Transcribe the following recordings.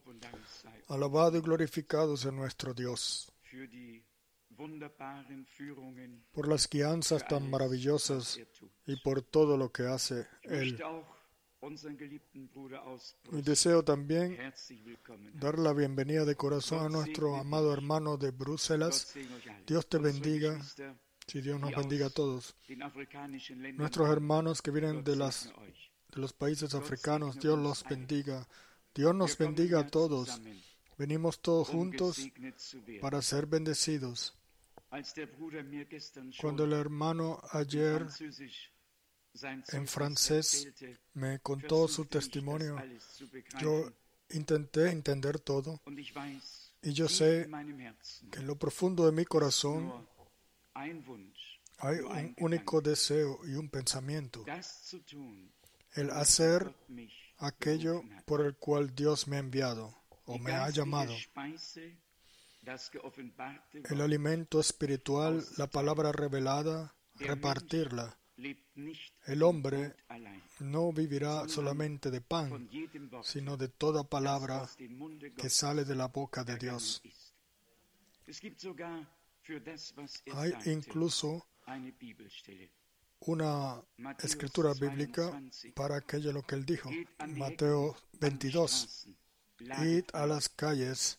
Alabado y glorificado sea nuestro Dios por las guianzas tan maravillosas y por todo lo que hace Él. Y deseo también dar la bienvenida de corazón a nuestro amado hermano de Bruselas. Dios te bendiga. Si Dios nos bendiga a todos. Nuestros hermanos que vienen de los países africanos, Dios los bendiga. Dios nos bendiga a todos. Venimos todos juntos para ser bendecidos. Cuando el hermano ayer en francés me contó su testimonio, yo intenté entender todo y yo sé que en lo profundo de mi corazón hay un único deseo y un pensamiento: el hacer aquello por el cual Dios me ha enviado o me ha llamado. El alimento espiritual, la palabra revelada, repartirla. El hombre no vivirá solamente de pan, sino de toda palabra que sale de la boca de Dios. Hay incluso una escritura bíblica para aquello lo que él dijo. Mateo 22. Id a las calles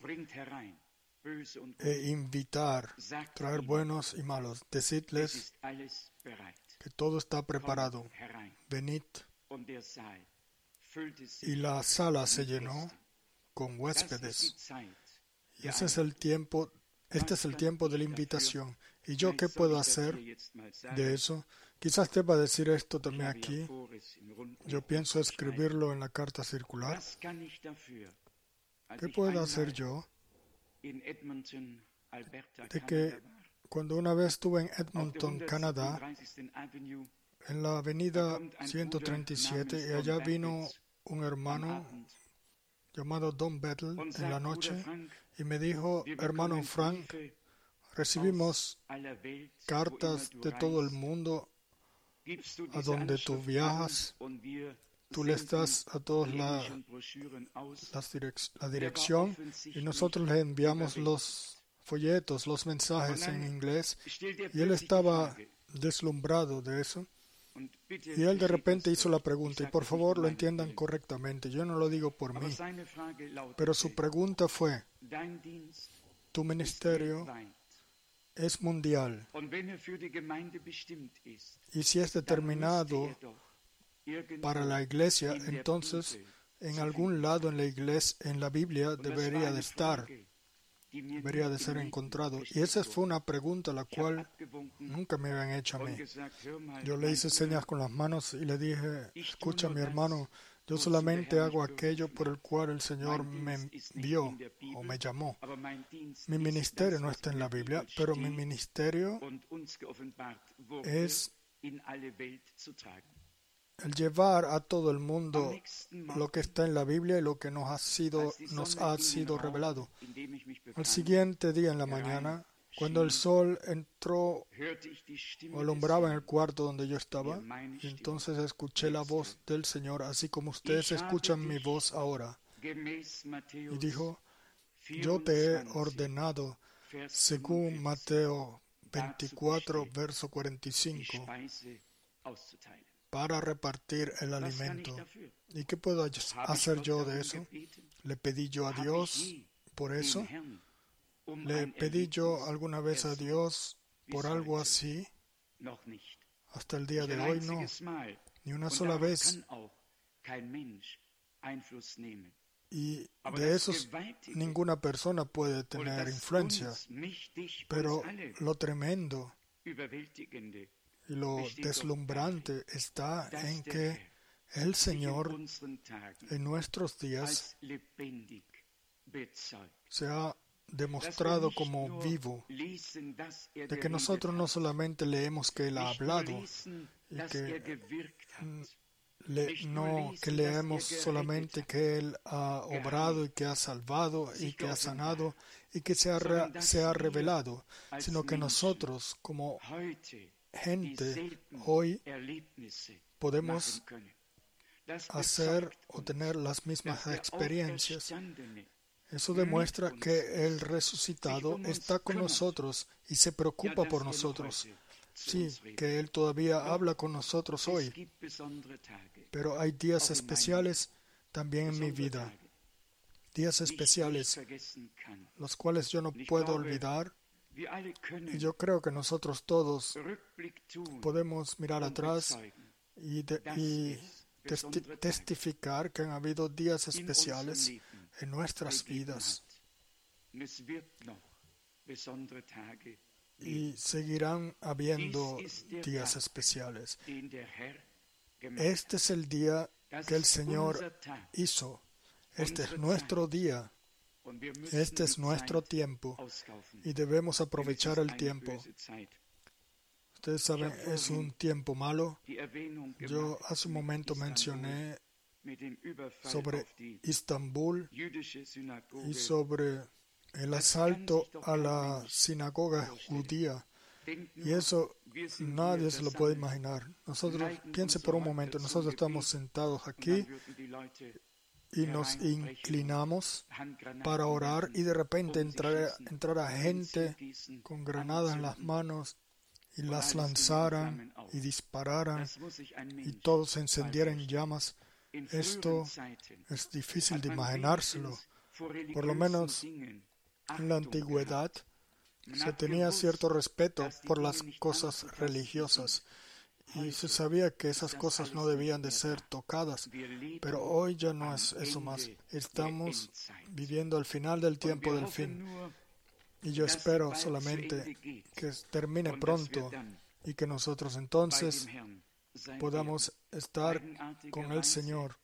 e invitar, traer buenos y malos, decidles que todo está preparado. Venid. Y la sala se llenó con huéspedes. Y ese es el tiempo, este es el tiempo de la invitación. ¿Y yo qué puedo hacer de eso? Quizás deba decir esto también aquí. Yo pienso escribirlo en la carta circular. ¿Qué puedo hacer yo? De que cuando una vez estuve en Edmonton, Canadá, en la avenida 137, y allá vino un hermano llamado Don Bettel en la noche y me dijo: hermano Frank, recibimos cartas de todo el mundo a donde tú viajas. Tú les das a todos la dirección y nosotros les enviamos los folletos, los mensajes en inglés. Y él estaba deslumbrado de eso. Y él de repente hizo la pregunta, y por favor lo entiendan correctamente, yo no lo digo por mí, pero su pregunta fue: tu ministerio es mundial, y si es determinado para la iglesia, entonces en algún lado en la iglesia, en la Biblia, debería de estar, debería de ser encontrado. Y esa fue una pregunta la cual nunca me habían hecho a mí. Yo le hice señas con las manos y le dije: escucha, mi hermano, yo solamente hago aquello por el cual el Señor me envió o me llamó. Mi ministerio no está en la Biblia, pero mi ministerio es el llevar a todo el mundo lo que está en la Biblia y lo que nos ha sido revelado. Al siguiente día en la mañana, cuando el sol entró o alumbraba en el cuarto donde yo estaba, y entonces escuché la voz del Señor, así como ustedes escuchan mi voz ahora. Y dijo: yo te he ordenado, según Mateo 24, verso 45, para repartir el alimento. ¿Y qué puedo hacer yo de eso? ¿Le pedí yo a Dios por eso? ¿Le pedí yo alguna vez a Dios por algo así? Hasta el día de hoy no, ni una sola vez. Y de esos ninguna persona puede tener influencia. Pero lo tremendo y lo deslumbrante está en que el Señor en nuestros días se ha demostrado como vivo, de que nosotros no solamente leemos que Él ha hablado y que leemos solamente que Él ha obrado y que ha salvado y que ha sanado y que se ha revelado, sino que nosotros como gente hoy podemos hacer o tener las mismas experiencias. Eso demuestra que el resucitado está con nosotros y se preocupa por nosotros. Sí, que Él todavía habla con nosotros hoy. Pero hay días especiales también en mi vida. Días especiales, los cuales yo no puedo olvidar. Y yo creo que nosotros todos podemos mirar atrás y testificar que han habido días especiales en nuestras vidas. Y seguirán habiendo días especiales. Este es el día que el Señor hizo. Este es nuestro día. Este es nuestro tiempo. Y debemos aprovechar el tiempo. Ustedes saben, es un tiempo malo. Yo hace un momento mencioné sobre Istambul y sobre el asalto a la sinagoga judía. Y eso nadie se lo puede imaginar. Piense por un momento, nosotros estamos sentados aquí y nos inclinamos para orar y de repente entrara gente con granadas en las manos y las lanzaran y dispararan y todo se encendiera en llamas. Esto es difícil de imaginárselo. Por lo menos en la antigüedad se tenía cierto respeto por las cosas religiosas y se sabía que esas cosas no debían de ser tocadas, pero hoy ya no es eso más. Estamos viviendo al final del tiempo del fin y yo espero solamente que termine pronto y que nosotros entonces podamos estar con el Señor.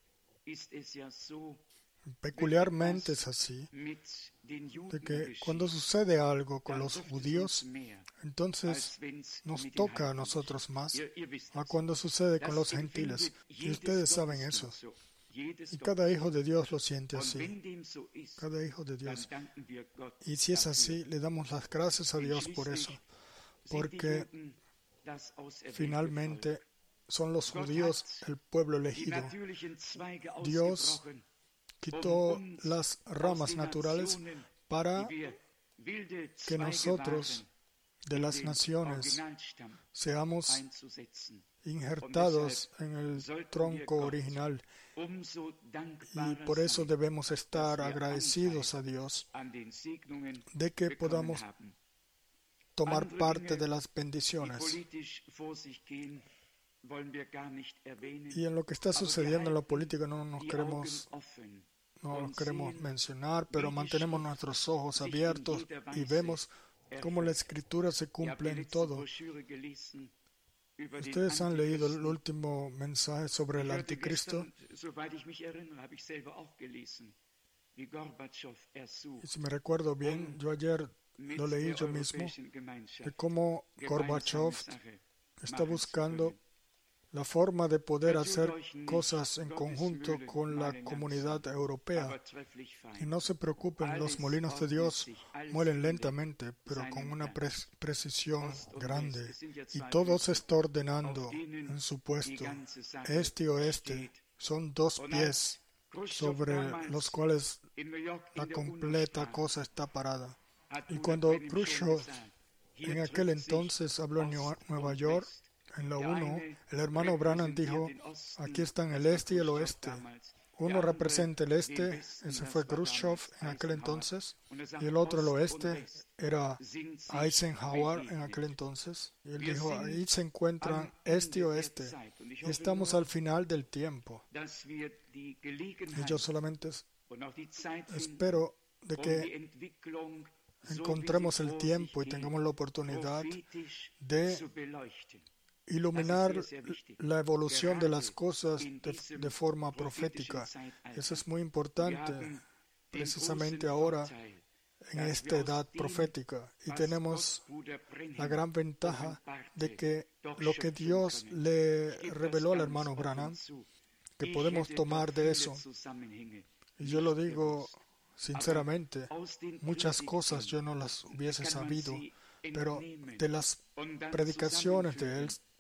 Peculiarmente es así, de que cuando sucede algo con los judíos, entonces nos toca a nosotros más a cuando sucede con los gentiles. Y ustedes saben eso. Y cada hijo de Dios lo siente así. Cada hijo de Dios. Y si es así, le damos las gracias a Dios por eso. Porque finalmente son los judíos el pueblo elegido. Dios quitó las ramas naturales para que nosotros de las naciones seamos injertados en el tronco original y por eso debemos estar agradecidos a Dios de que podamos tomar parte de las bendiciones. Y en lo que está sucediendo en la política no nos queremos mencionar, pero mantenemos nuestros ojos abiertos y vemos cómo la Escritura se cumple en todo. Ustedes han leído el último mensaje sobre el anticristo. Y si me recuerdo bien, yo ayer lo leí yo mismo, de cómo Gorbachev está buscando la forma de poder hacer cosas en conjunto con la comunidad europea. Y no se preocupen, los molinos de Dios muelen lentamente, pero con una precisión grande. Y todo se está ordenando en su puesto. Este y oeste son dos pies sobre los cuales la completa cosa está parada. Y cuando Khrushchev en aquel entonces habló en Nueva York, en la 1, el hermano Branham dijo, aquí están el este y el oeste. Uno representa el este, ese fue Khrushchev en aquel entonces, y el otro, el oeste, era Eisenhower en aquel entonces. Y él dijo, ahí se encuentran este y oeste. Y estamos al final del tiempo. Y yo solamente espero de que encontremos el tiempo y tengamos la oportunidad de iluminar la evolución de las cosas de forma profética. Eso es muy importante, precisamente ahora, en esta edad profética. Y tenemos la gran ventaja de que lo que Dios le reveló al hermano Branham, que podemos tomar de eso. Y yo lo digo sinceramente, muchas cosas yo no las hubiese sabido, pero de las predicaciones de él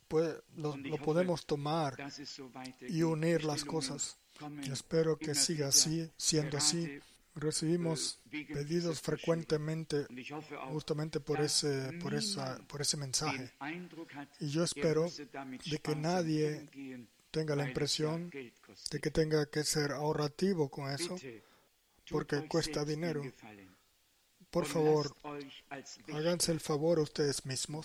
lo podemos tomar y unir las cosas. Espero que siga así, siendo así. Recibimos pedidos frecuentemente justamente por ese mensaje. Y yo espero de que nadie tenga la impresión de que tenga que ser ahorrativo con eso, porque cuesta dinero. Por favor, háganse el favor a ustedes mismos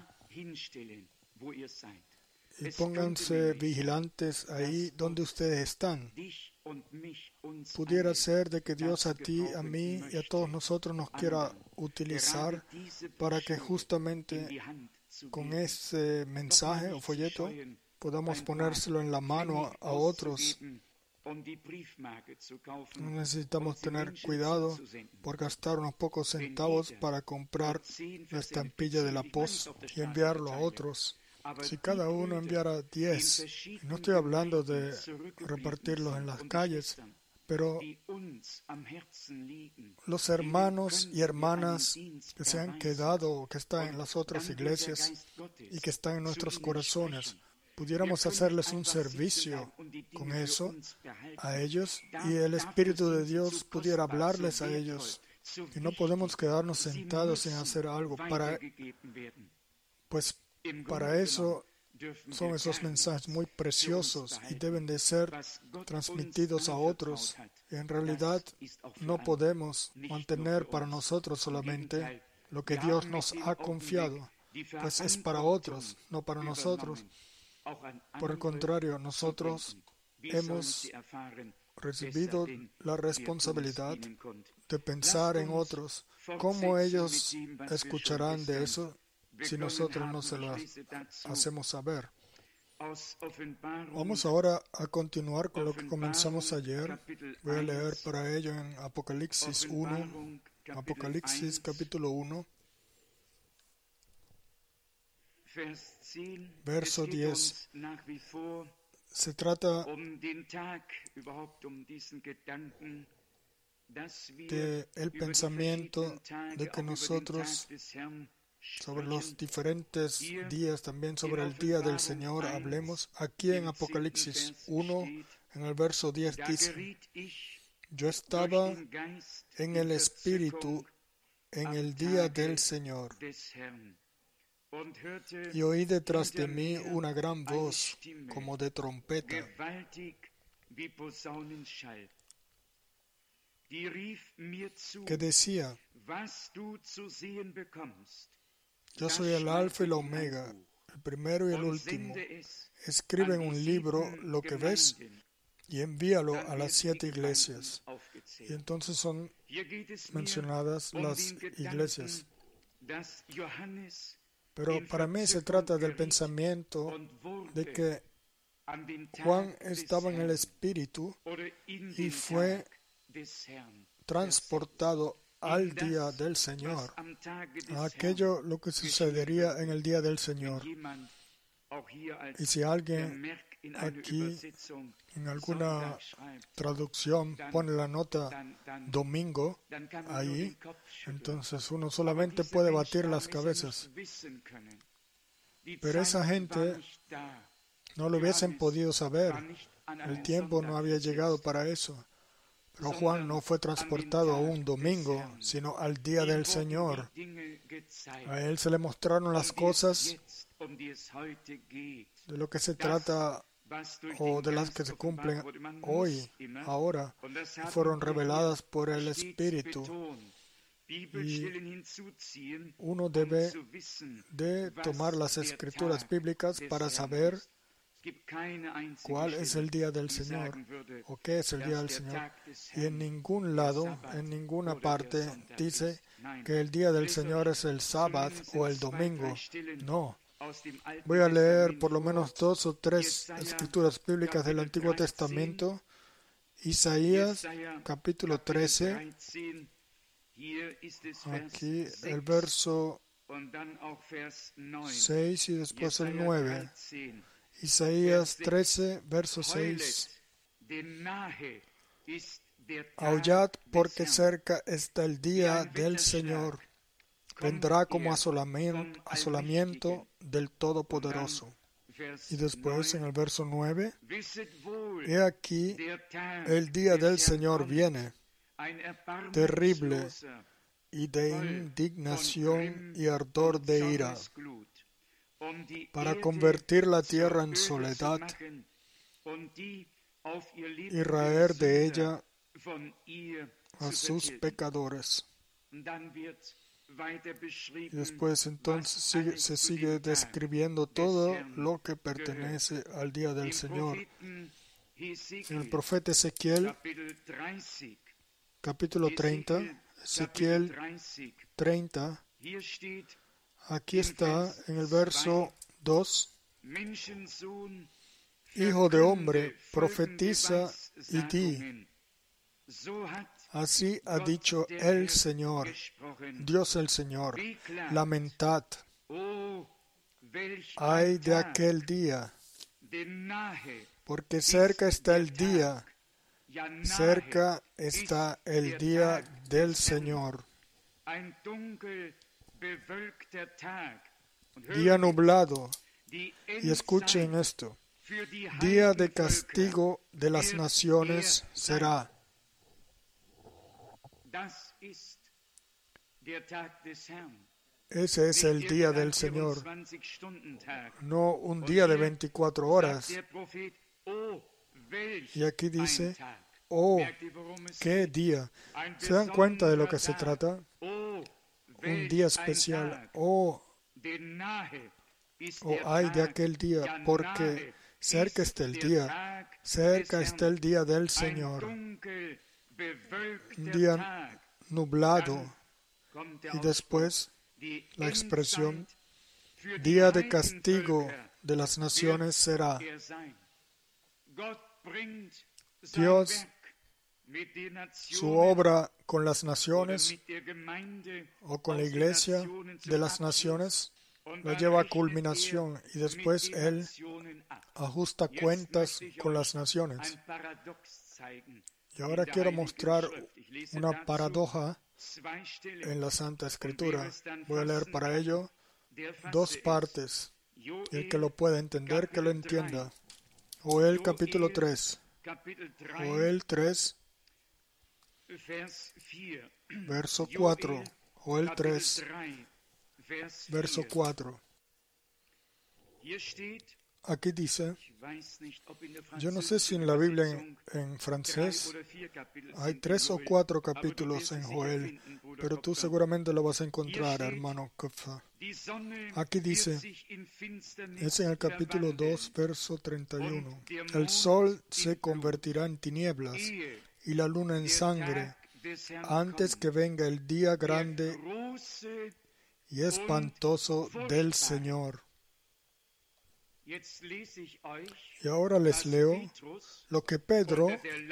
y pónganse vigilantes ahí donde ustedes están. Pudiera ser de que Dios a ti, a mí y a todos nosotros nos quiera utilizar para que justamente con ese mensaje o folleto podamos ponérselo en la mano a otros. No necesitamos tener cuidado por gastar unos pocos centavos para comprar la estampilla de la Post y enviarlo a otros. Si cada uno enviara 10, y no estoy hablando de repartirlos en las calles, pero los hermanos y hermanas que se han quedado o que están en las otras iglesias y que están en nuestros corazones, pudiéramos hacerles un servicio con eso a ellos y el Espíritu de Dios pudiera hablarles a ellos. Y no podemos quedarnos sentados sin hacer algo. Para eso son esos mensajes muy preciosos y deben de ser transmitidos a otros. Y en realidad no podemos mantener para nosotros solamente lo que Dios nos ha confiado, pues es para otros, no para nosotros. Por el contrario, nosotros hemos recibido la responsabilidad de pensar en otros. ¿Cómo ellos escucharán de eso si nosotros no se lo hacemos saber? Vamos ahora a continuar con lo que comenzamos ayer. Voy a leer para ello en Apocalipsis 1, Apocalipsis capítulo 1. Verso 10. Se trata de el pensamiento de que nosotros sobre los diferentes días, también sobre el día del Señor, hablemos. Aquí en Apocalipsis 1, en el verso 10 dice: yo estaba en el Espíritu en el día del Señor, y oí detrás de mí una gran voz como de trompeta, que decía: yo soy el Alfa y la Omega, el primero y el último. Escribe en un libro lo que ves y envíalo a las 7 iglesias. Y entonces son mencionadas las iglesias. Pero para mí se trata del pensamiento de que Juan estaba en el Espíritu y fue transportado al día del Señor, a aquello lo que sucedería en el día del Señor. Y si alguien aquí en alguna traducción pone la nota domingo ahí, entonces uno solamente puede batir las cabezas. Pero esa gente no lo hubiesen podido saber. El tiempo no había llegado para eso. Pero Juan no fue transportado a un domingo, sino al día del Señor. A él se le mostraron las cosas de lo que se trata o de las que se cumplen hoy, ahora, y fueron reveladas por el Espíritu. Y uno debe de tomar las escrituras bíblicas para saber cuál es el día del Señor o qué es el día del Señor. Y en ningún lado, en ninguna parte dice que el día del Señor es el sábado o el domingo. No. Voy a leer por lo menos 2 o 3 escrituras bíblicas del Antiguo Testamento. Isaías capítulo 13. Aquí el verso 6 y después el 9. Isaías 13, verso 6. Aullad porque cerca está el día del Señor. Vendrá como asolamiento del Todopoderoso. Y después en el verso 9, he aquí, el día del Señor viene, terrible y de indignación y ardor de ira, para convertir la tierra en soledad y raer de ella a sus pecadores. Y después entonces se sigue describiendo todo lo que pertenece al día del Señor. En el profeta Ezequiel, capítulo 30, Ezequiel 30, aquí está en el verso 2, Hijo de hombre, profetiza y di, así ha dicho el Señor, Dios el Señor, lamentad, ay de aquel día, porque cerca está el día, cerca está el día del Señor. Día nublado, y escuchen esto, día de castigo de las naciones será. Ese es el día del Señor, no un día de 24 horas. Y aquí dice, oh, qué día. ¿Se dan cuenta de lo que se trata? Un día especial. Oh, ay de aquel día, porque cerca está el día, cerca está el día del Señor. Un día nublado. Y después la expresión, día de castigo de las naciones será. Dios, su obra con las naciones o con la iglesia de las naciones, la lleva a culminación y después Él ajusta cuentas con las naciones. Y ahora quiero mostrar una paradoja en la Santa Escritura. Voy a leer para ello dos partes. El que lo pueda entender, que lo entienda. Joel capítulo 3. Joel 3, verso 4. Joel 3, verso 4. Aquí dice, yo no sé si en la Biblia en francés hay 3 o 4 capítulos en Joel, pero tú seguramente lo vas a encontrar, hermano Kopfer. Aquí dice, es en el capítulo 2, verso 31, el sol se convertirá en tinieblas y la luna en sangre antes que venga el día grande y espantoso del Señor. Y ahora les leo lo que Pedro,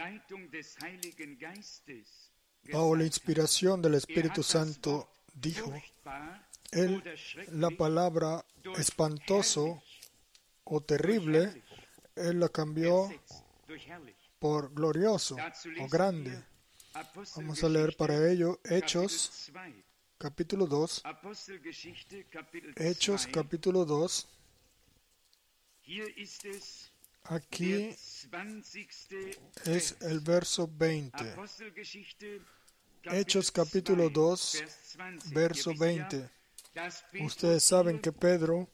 bajo la inspiración del Espíritu Santo, dijo. Él, la palabra espantoso o terrible, él la cambió por glorioso o grande. Vamos a leer para ello Hechos, capítulo 2. Hechos, capítulo 2. Aquí es el verso 20. Hechos capítulo 2, verso 20. Ustedes saben que Pedro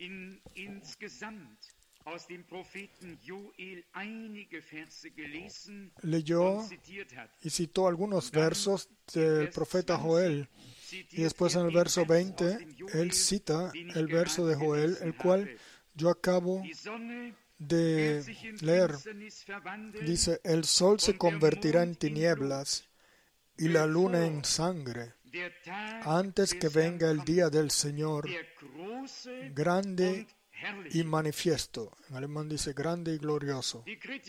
leyó y citó algunos versos del profeta Joel. Y después en el verso 20, él cita el verso de Joel, el cual yo acabo de leer. Dice, el sol se convertirá en tinieblas y la luna en sangre, antes que venga el día del Señor, grande y manifiesto. En alemán dice grande y glorioso.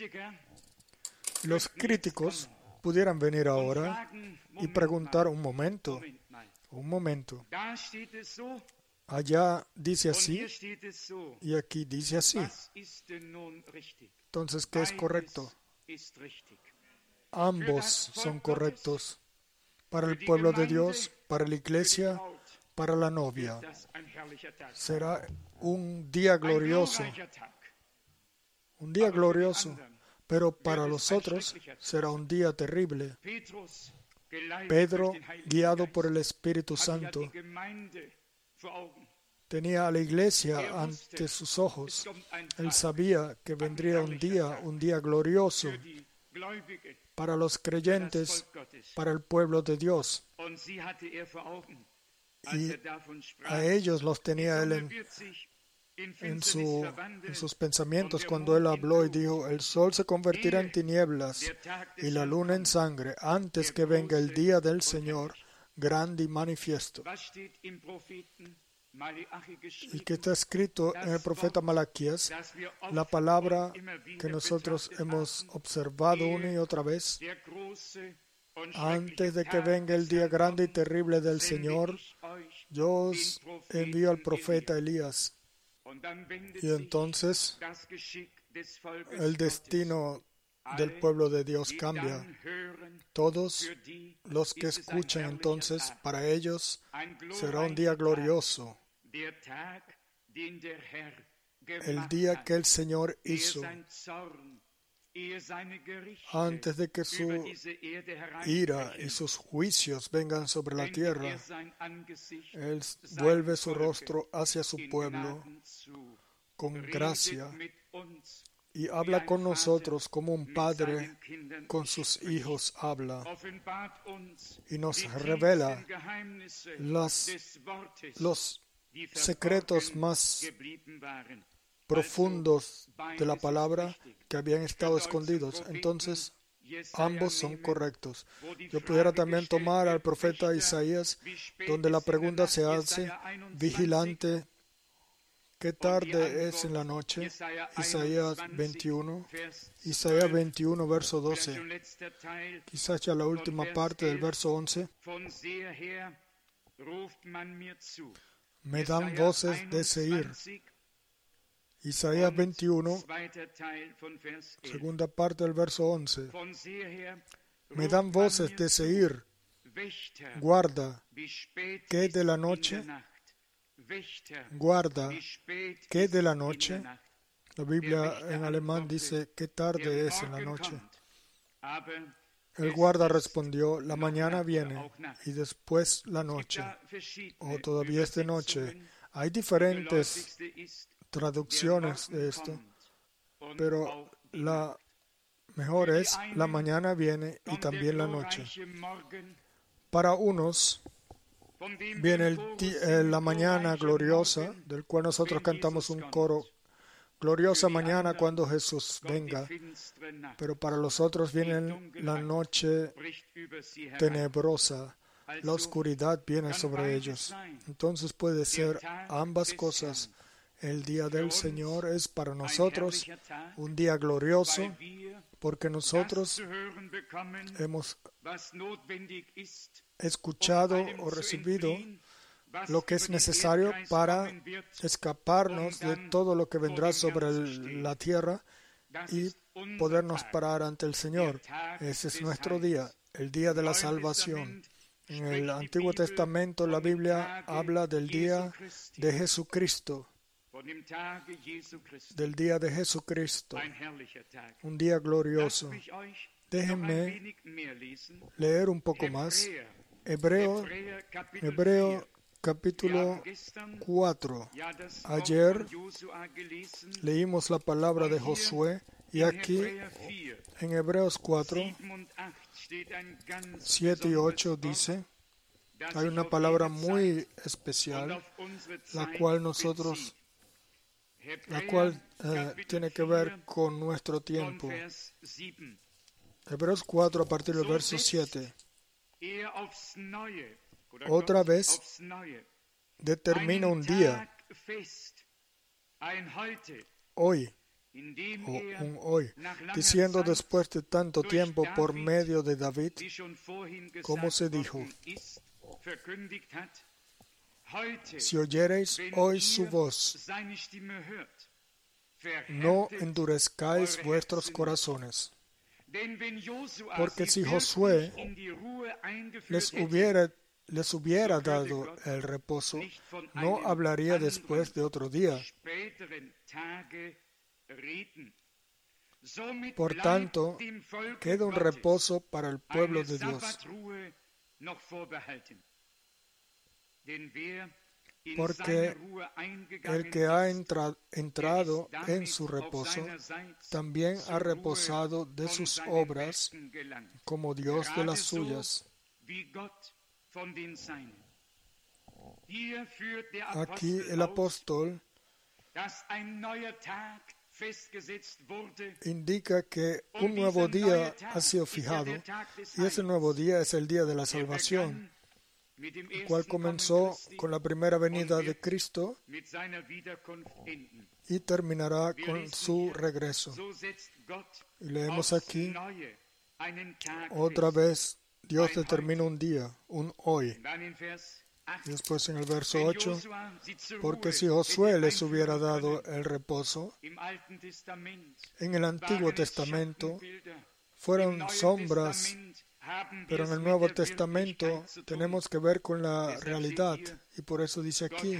Los críticos pudieran venir ahora y preguntar, un momento. Allá dice así y aquí dice así. Entonces, ¿qué es correcto? Ambos son correctos para el pueblo de Dios, para la iglesia, para la novia. Será un día glorioso, un día glorioso, pero para los otros será un día terrible. Pedro, guiado por el Espíritu Santo, tenía a la iglesia ante sus ojos. Él sabía que vendría un día glorioso para los creyentes, para el pueblo de Dios. Y a ellos los tenía él en sus pensamientos cuando él habló y dijo: el sol se convertirá en tinieblas y la luna en sangre antes que venga el día del Señor grande y manifiesto. Y que está escrito en el profeta Malaquías, la palabra que nosotros hemos observado una y otra vez: antes de que venga el día grande y terrible del Señor, yo os envío al profeta Elías. Y entonces el destino del pueblo de Dios cambia. Todos los que escuchan entonces, para ellos será un día glorioso, el día que el Señor hizo, antes de que su ira y sus juicios vengan sobre la tierra. Él vuelve su rostro hacia su pueblo con gracia y habla con nosotros como un padre con sus hijos habla, y nos revela los secretos más profundos de la palabra que habían estado escondidos. Entonces, ambos son correctos. Yo pudiera también tomar al profeta Isaías, donde la pregunta se hace: vigilante, ¿qué tarde es en la noche? Isaías 21, verso 12. Quizás ya la última parte del verso 11. Me dan voces de Seir. Isaías 21, segunda parte del verso 11. Me dan voces de Seir. Guarda, ¿qué de la noche? Guarda, ¿qué de la noche? La Biblia en alemán dice: ¿qué tarde es en la noche? El guarda respondió: la mañana viene y después la noche. O todavía es de noche. Hay diferentes traducciones de esto, pero la mejor es: la mañana viene y también la noche. Para unos viene la mañana gloriosa, del cual nosotros cantamos un coro: gloriosa mañana cuando Jesús venga. Pero para los otros viene la noche tenebrosa, la oscuridad viene sobre ellos. Entonces puede ser ambas cosas. El día del Señor es para nosotros un día glorioso, porque nosotros hemos escuchado o recibido lo que es necesario para escaparnos de todo lo que vendrá sobre la tierra y podernos parar ante el Señor. Ese es nuestro día, el día de la salvación. En el Antiguo Testamento la Biblia habla del día de Jesucristo. Del día de Jesucristo, un día glorioso. Déjenme leer un poco más. Hebreo capítulo 4. Ayer leímos la palabra de Josué, y aquí en Hebreos 4, 7 y 8 dice, hay una palabra muy especial, la cual tiene que ver con nuestro tiempo. Hebreos 4 a partir del verso 7. Otra vez determina un día, hoy, o un hoy, diciendo después de tanto tiempo por medio de David, como se dijo: si oyereis hoy su voz, no endurezcáis vuestros corazones. Porque si Josué les hubiera dado el reposo, no hablaría después de otro día. Por tanto, queda un reposo para el pueblo de Dios. Porque el que ha entrado en su reposo, también ha reposado de sus obras, como Dios de las suyas. Aquí el apóstol indica que un nuevo día ha sido fijado, y ese nuevo día es el día de la salvación, el cual comenzó con la primera venida de Cristo y terminará con su regreso. Y leemos aquí, otra vez, Dios determina un día, un hoy. Y después en el verso 8, porque si Josué les hubiera dado el reposo, en el Antiguo Testamento fueron sombras, pero en el Nuevo Testamento tenemos que ver con la realidad, y por eso dice aquí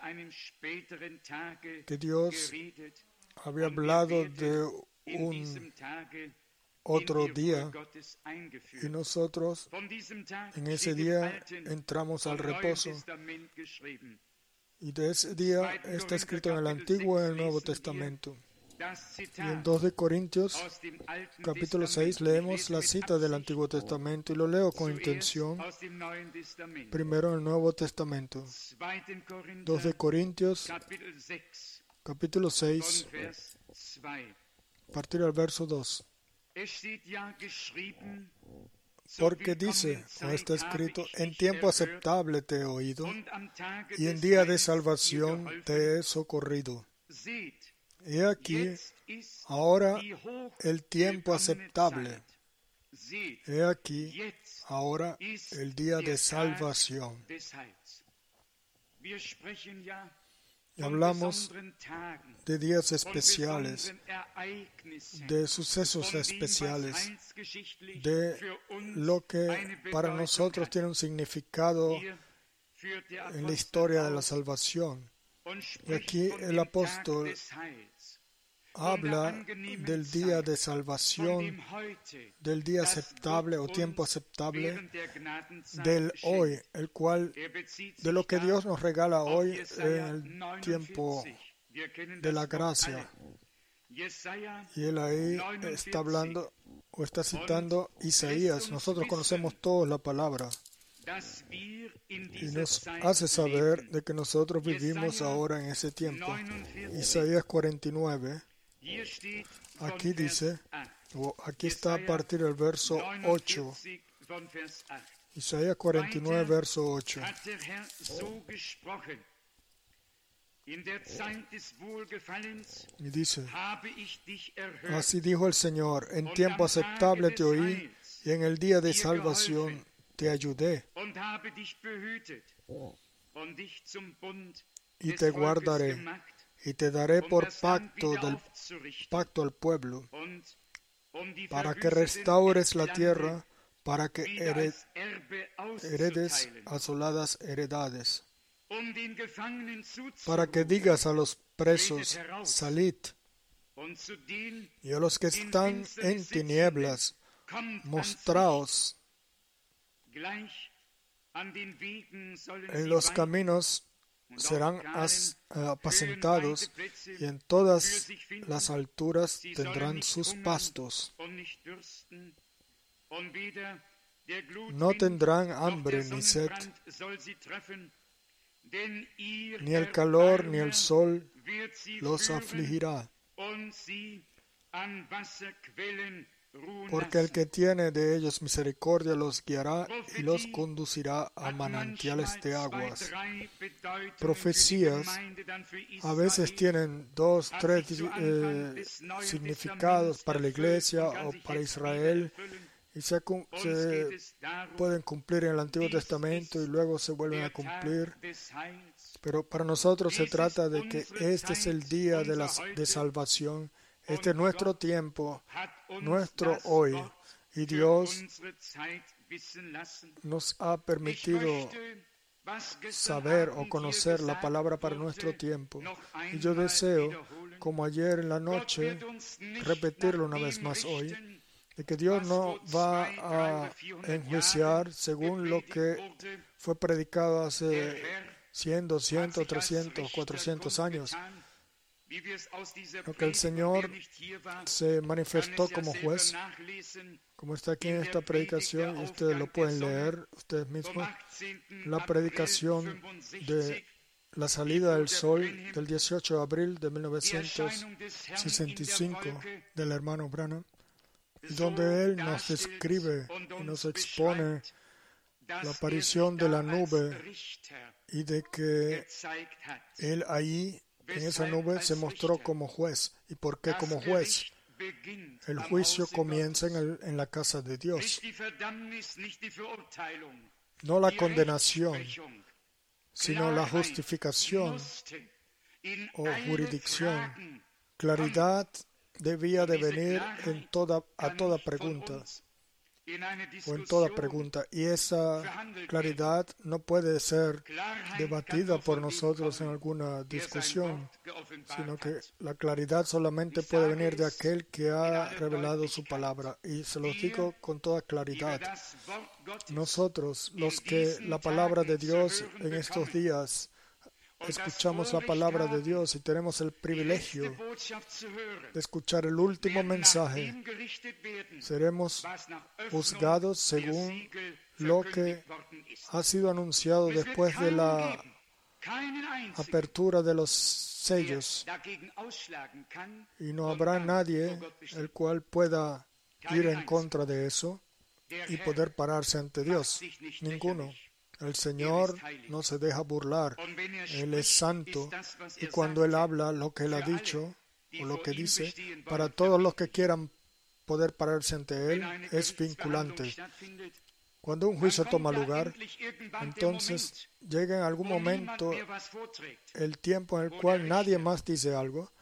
que Dios había hablado de un otro día, y nosotros en ese día entramos al reposo. Y de ese día está escrito en el Antiguo y en el Nuevo Testamento. Y en 2 de Corintios, capítulo 6, leemos la cita del Antiguo Testamento, y lo leo con intención. Primero en el Nuevo Testamento. 2 de Corintios, capítulo 6, a partir del verso 2. Porque dice, o está escrito, en tiempo aceptable te he oído, y en día de salvación te he socorrido. He aquí, ahora el tiempo aceptable. He aquí, ahora el día de salvación. Y hablamos de días especiales, de sucesos especiales, de lo que para nosotros tiene un significado en la historia de la salvación. Y aquí el apóstol habla del día de salvación, del día aceptable o tiempo aceptable, del hoy, el cual, de lo que Dios nos regala hoy en el tiempo de la gracia. Y él ahí está hablando o está citando Isaías. Nosotros conocemos todos la palabra y nos hace saber de que nosotros vivimos ahora en ese tiempo. Isaías 49. Aquí dice, o aquí está a partir del verso 8. Isaías 49, verso 8. Y dice, así dijo el Señor, en tiempo aceptable te oí, y en el día de salvación te ayudé, y te guardaré, y te daré por pacto al pueblo, para que restaures la tierra, para que heredes asoladas heredades, para que digas a los presos, salid, y a los que están en tinieblas, mostraos. En los caminos serán apacentados, y en todas las alturas tendrán sus pastos. No tendrán hambre ni sed, ni el calor ni el sol los afligirá. Porque el que tiene de ellos misericordia los guiará y los conducirá a manantiales de aguas. Profecías a veces tienen 2, 3 significados para la iglesia o para Israel, y se pueden cumplir en el Antiguo Testamento y luego se vuelven a cumplir. Pero para nosotros se trata de que este es el día de salvación. Este es nuestro tiempo, nuestro hoy, y Dios nos ha permitido saber o conocer la palabra para nuestro tiempo. Y yo deseo como ayer en la noche, repetirlo una vez más hoy, de que Dios no va a enjuiciar según lo que fue predicado hace 100, 200, 300, 400 años. Porque el Señor se manifestó como juez, como está aquí en esta predicación, y ustedes lo pueden leer ustedes mismos, la predicación de la salida del sol del 18 de abril de 1965 del hermano Branham, donde él nos describe y nos expone la aparición de la nube y de que él ahí en esa nube se mostró como juez. ¿Y por qué como juez? El juicio comienza en la casa de Dios. No la condenación, sino la justificación o jurisdicción. Claridad debía de venir a toda pregunta o en toda pregunta, y esa claridad no puede ser debatida por nosotros en alguna discusión, sino que la claridad solamente puede venir de aquel que ha revelado su palabra. Y se los digo con toda claridad, nosotros, los que la palabra de Dios en estos días escuchamos la palabra de Dios y tenemos el privilegio de escuchar el último mensaje, seremos juzgados según lo que ha sido anunciado después de la apertura de los sellos, y no habrá nadie el cual pueda ir en contra de eso y poder pararse ante Dios. Ninguno. El Señor no se deja burlar. Él es santo, y cuando Él habla lo que Él ha dicho o lo que dice, para todos los que quieran poder pararse ante Él, es vinculante. Cuando un juicio toma lugar, entonces llega en algún momento el tiempo en el cual nadie más dice algo,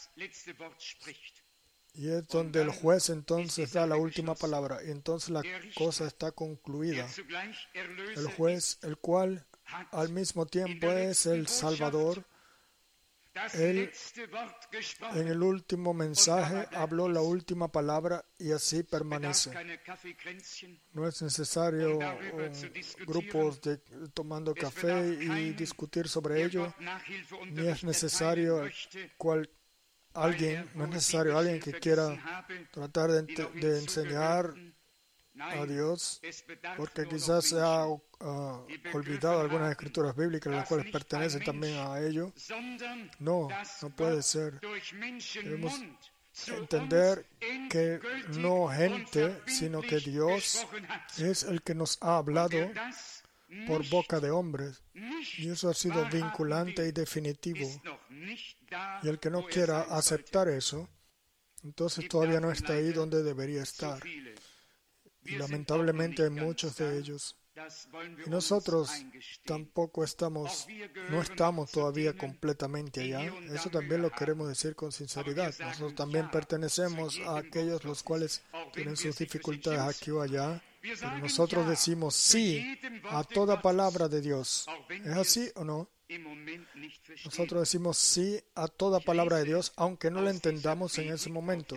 y es donde el juez entonces da la última palabra, y entonces la cosa está concluida. El juez, el cual al mismo tiempo es el Salvador, él en el último mensaje habló la última palabra y así permanece. No es necesario grupos tomando café y discutir sobre ello, ni es necesario no es necesario alguien que quiera tratar de enseñar a Dios, porque quizás se ha olvidado algunas escrituras bíblicas, las cuales pertenecen también a ello. No puede ser. Debemos entender que no gente, sino que Dios es el que nos ha hablado por boca de hombres, y eso ha sido vinculante y definitivo. Y el que no quiera aceptar eso, entonces todavía no está ahí donde debería estar. Y lamentablemente hay muchos de ellos. Y nosotros tampoco no estamos todavía completamente allá. Eso también lo queremos decir con sinceridad. Nosotros también pertenecemos a aquellos los cuales tienen sus dificultades aquí o allá. Pero nosotros decimos sí a toda palabra de Dios. ¿Es así o no? Nosotros decimos sí a toda palabra de Dios, aunque no la entendamos en ese momento.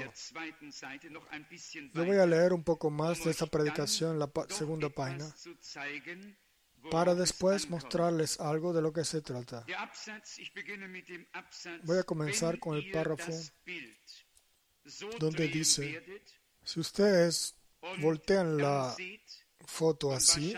Yo voy a leer un poco más de esta predicación en la segunda página, para después mostrarles algo de lo que se trata. Voy a comenzar con el párrafo donde dice: si ustedes voltean la foto así,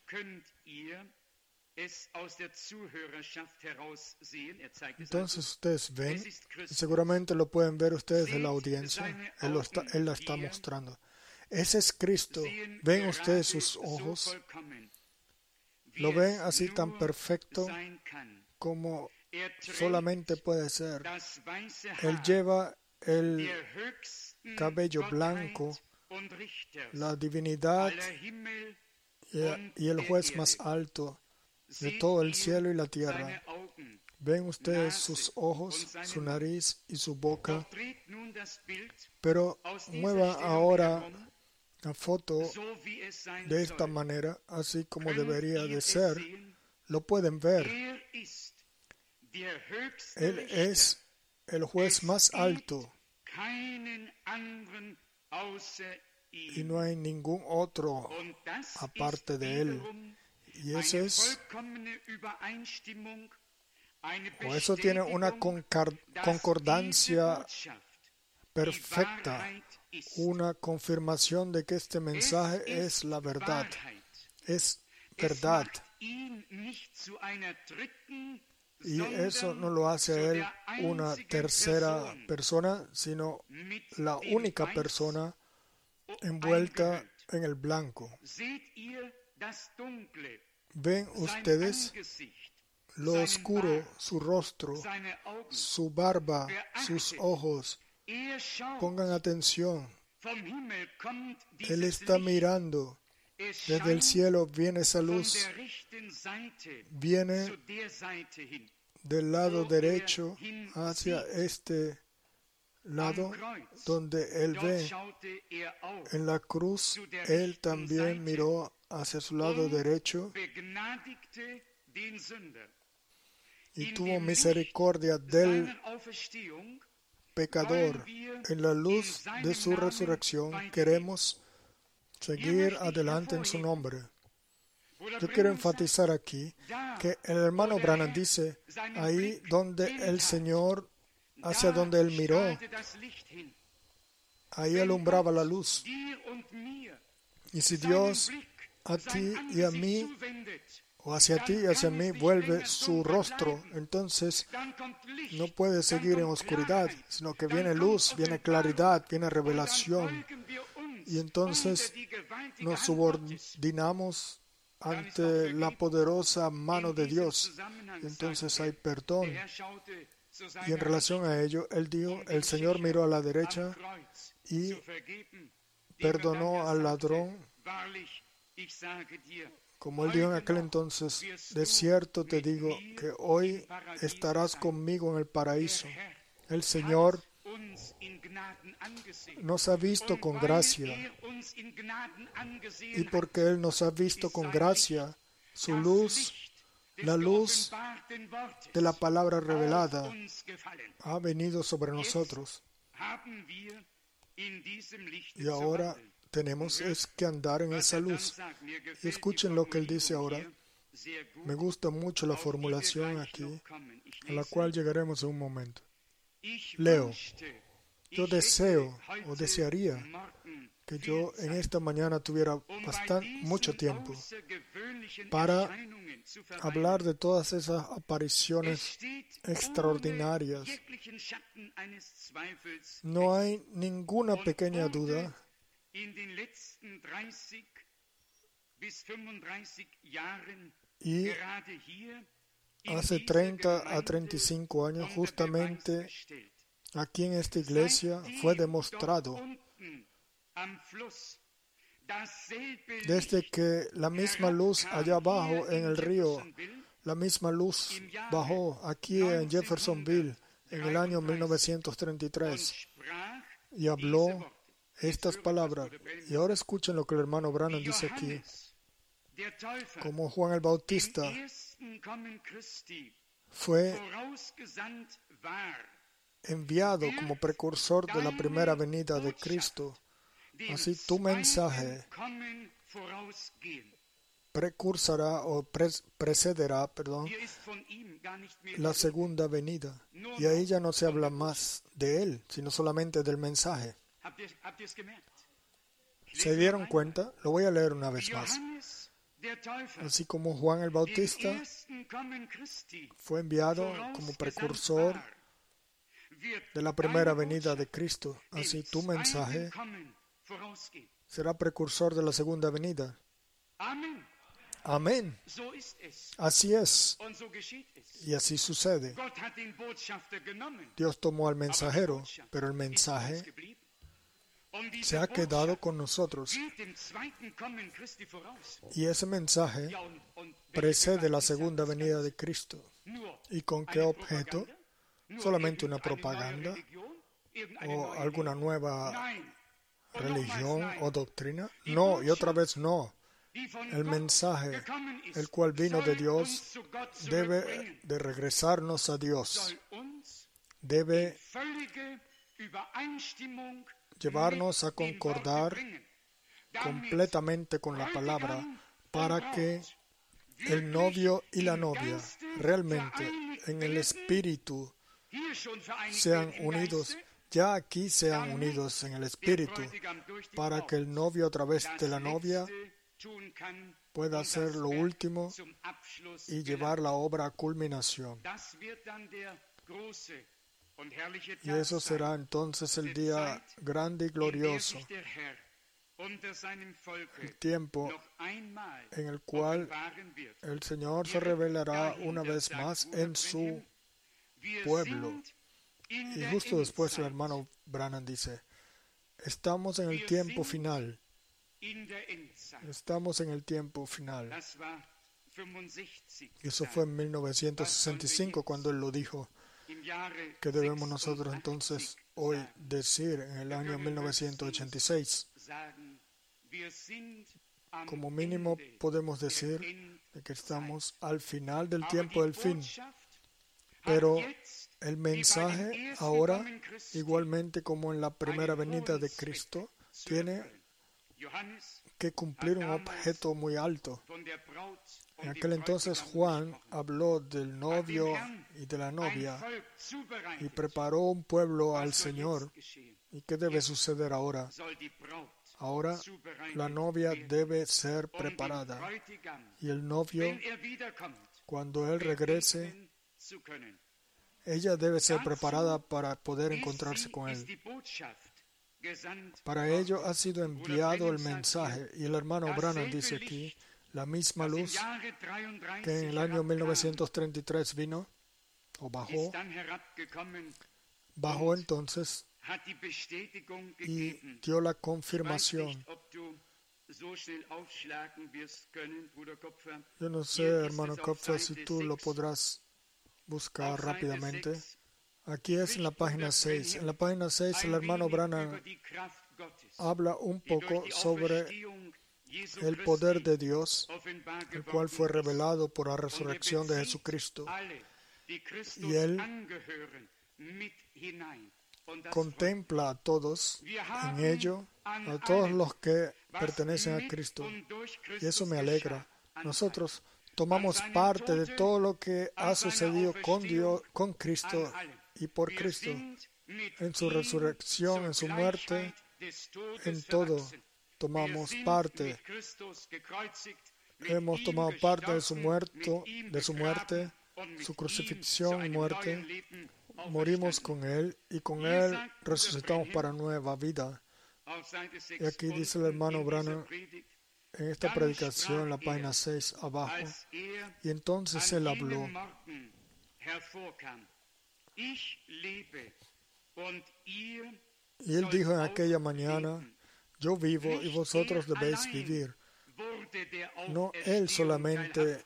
entonces ustedes ven, y seguramente lo pueden ver ustedes de la audiencia, Él la está mostrando. Ese es Cristo. ¿Ven ustedes sus ojos? ¿Lo ven así tan perfecto como solamente puede ser? Él lleva el cabello blanco, la divinidad y el juez más alto de todo el cielo y la tierra. Ven ustedes sus ojos, su nariz y su boca, pero mueva ahora la foto de esta manera, así como debería de ser. Lo pueden ver. Él es el juez más alto y no hay ningún otro aparte de Él. Y eso tiene una concordancia perfecta, una confirmación de que este mensaje es la verdad. Es verdad. Y eso no lo hace a Él una tercera persona, sino la única persona envuelta en el blanco. ¿Ven ustedes lo oscuro, su rostro, su barba, sus ojos? Pongan atención. Él está mirando. Desde el cielo viene esa luz. Viene del lado derecho hacia este lado donde Él ve. En la cruz, Él también miró hacia su lado derecho y tuvo misericordia del pecador. En la luz de su resurrección queremos seguir adelante en su nombre. Yo quiero enfatizar aquí que el hermano Branham dice, ahí donde el Señor, hacia donde Él miró, ahí alumbraba la luz. Y si Dios a ti y a mí, o hacia ti y hacia mí, vuelve su rostro, entonces no puede seguir en oscuridad, sino que viene luz, viene claridad, viene revelación. Y entonces nos subordinamos ante la poderosa mano de Dios. Entonces hay perdón. Y en relación a ello, Él dijo, el Señor miró a la derecha y perdonó al ladrón. Como Él dijo en aquel entonces, de cierto te digo que hoy estarás conmigo en el paraíso. El Señor nos ha visto con gracia, y porque Él nos ha visto con gracia, su luz, la luz de la palabra revelada, ha venido sobre nosotros. Y ahora tenemos que andar en esa luz. Y escuchen lo que Él dice ahora. Me gusta mucho la formulación aquí, a la cual llegaremos en un momento. Leo. Yo deseo o desearía que yo en esta mañana tuviera mucho tiempo para hablar de todas esas apariciones extraordinarias. No hay ninguna pequeña duda y hace 30 a 35 años justamente aquí en esta iglesia fue demostrado desde que la misma luz allá abajo en el río, la misma luz bajó aquí en Jeffersonville en el año 1933 y habló estas palabras. Y ahora escuchen lo que el hermano Branham dice aquí. Como Juan el Bautista fue enviado como precursor de la primera venida de Cristo, así tu mensaje precursará o precederá, la segunda venida. Y ahí ya no se habla más de Él, sino solamente del mensaje. ¿Se dieron cuenta? Lo voy a leer una vez más. Así como Juan el Bautista fue enviado como precursor de la primera venida de Cristo, así tu mensaje será precursor de la segunda venida. Amén. Así es. Y así sucede. Dios tomó al mensajero, pero el mensaje se ha quedado con nosotros. Y ese mensaje precede la segunda venida de Cristo. ¿Y con qué objeto? ¿Solamente una propaganda? ¿O alguna nueva religión o doctrina? No, y otra vez no. El mensaje, el cual vino de Dios, debe de regresarnos a Dios. debe llevarnos a concordar completamente con la palabra para que el novio y la novia realmente en el Espíritu sean unidos, ya aquí sean unidos en el Espíritu, para que el novio a través de la novia pueda hacer lo último y llevar la obra a culminación. Y eso será entonces el día grande y glorioso, el tiempo en el cual el Señor se revelará una vez más en su pueblo. Y justo después el hermano Branham dice, estamos en el tiempo final. Estamos en el tiempo final. Y eso fue en 1965 cuando él lo dijo. ¿Qué debemos nosotros entonces hoy decir en el año 1986? Como mínimo podemos decir de que estamos al final del tiempo del fin. Pero el mensaje ahora, igualmente como en la primera venida de Cristo, tiene que cumplir un objeto muy alto. En aquel entonces Juan habló del novio y de la novia y preparó un pueblo al Señor. ¿Y qué debe suceder ahora? Ahora la novia debe ser preparada y el novio, cuando él regrese, ella debe ser preparada para poder encontrarse con él. Para ello ha sido enviado el mensaje, y el hermano Branham dice aquí, la misma luz que en el año 1933 vino, o bajó entonces y dio la confirmación. Yo no sé, hermano Kopfer, si tú lo podrás buscar rápidamente. Aquí es en la página 6. En la página 6 el hermano Branham habla un poco sobre el poder de Dios, el cual fue revelado por la resurrección de Jesucristo. Y él contempla a todos en ello, a todos los que pertenecen a Cristo. Y eso me alegra. Nosotros tomamos parte de todo lo que ha sucedido con Dios, con Cristo y por Cristo, en su resurrección, en su muerte, en todo tomamos parte. Hemos tomado parte de su muerte, su crucifixión y muerte. Morimos con Él y con Él resucitamos para nueva vida. Y aquí dice el hermano Branham en esta predicación, en la página 6 abajo, y entonces Él habló. Y Él dijo en aquella mañana, yo vivo y vosotros debéis vivir. No Él solamente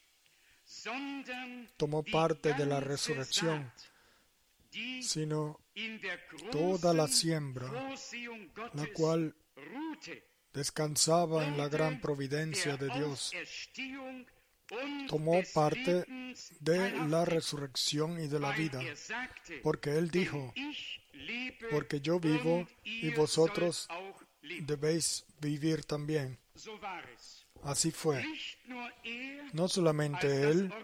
tomó parte de la resurrección, sino toda la siembra, la cual descansaba en la gran providencia de Dios. Tomó parte de la resurrección y de la vida, porque Él dijo, porque yo vivo y vosotros debéis vivir también. Así fue. No solamente Él,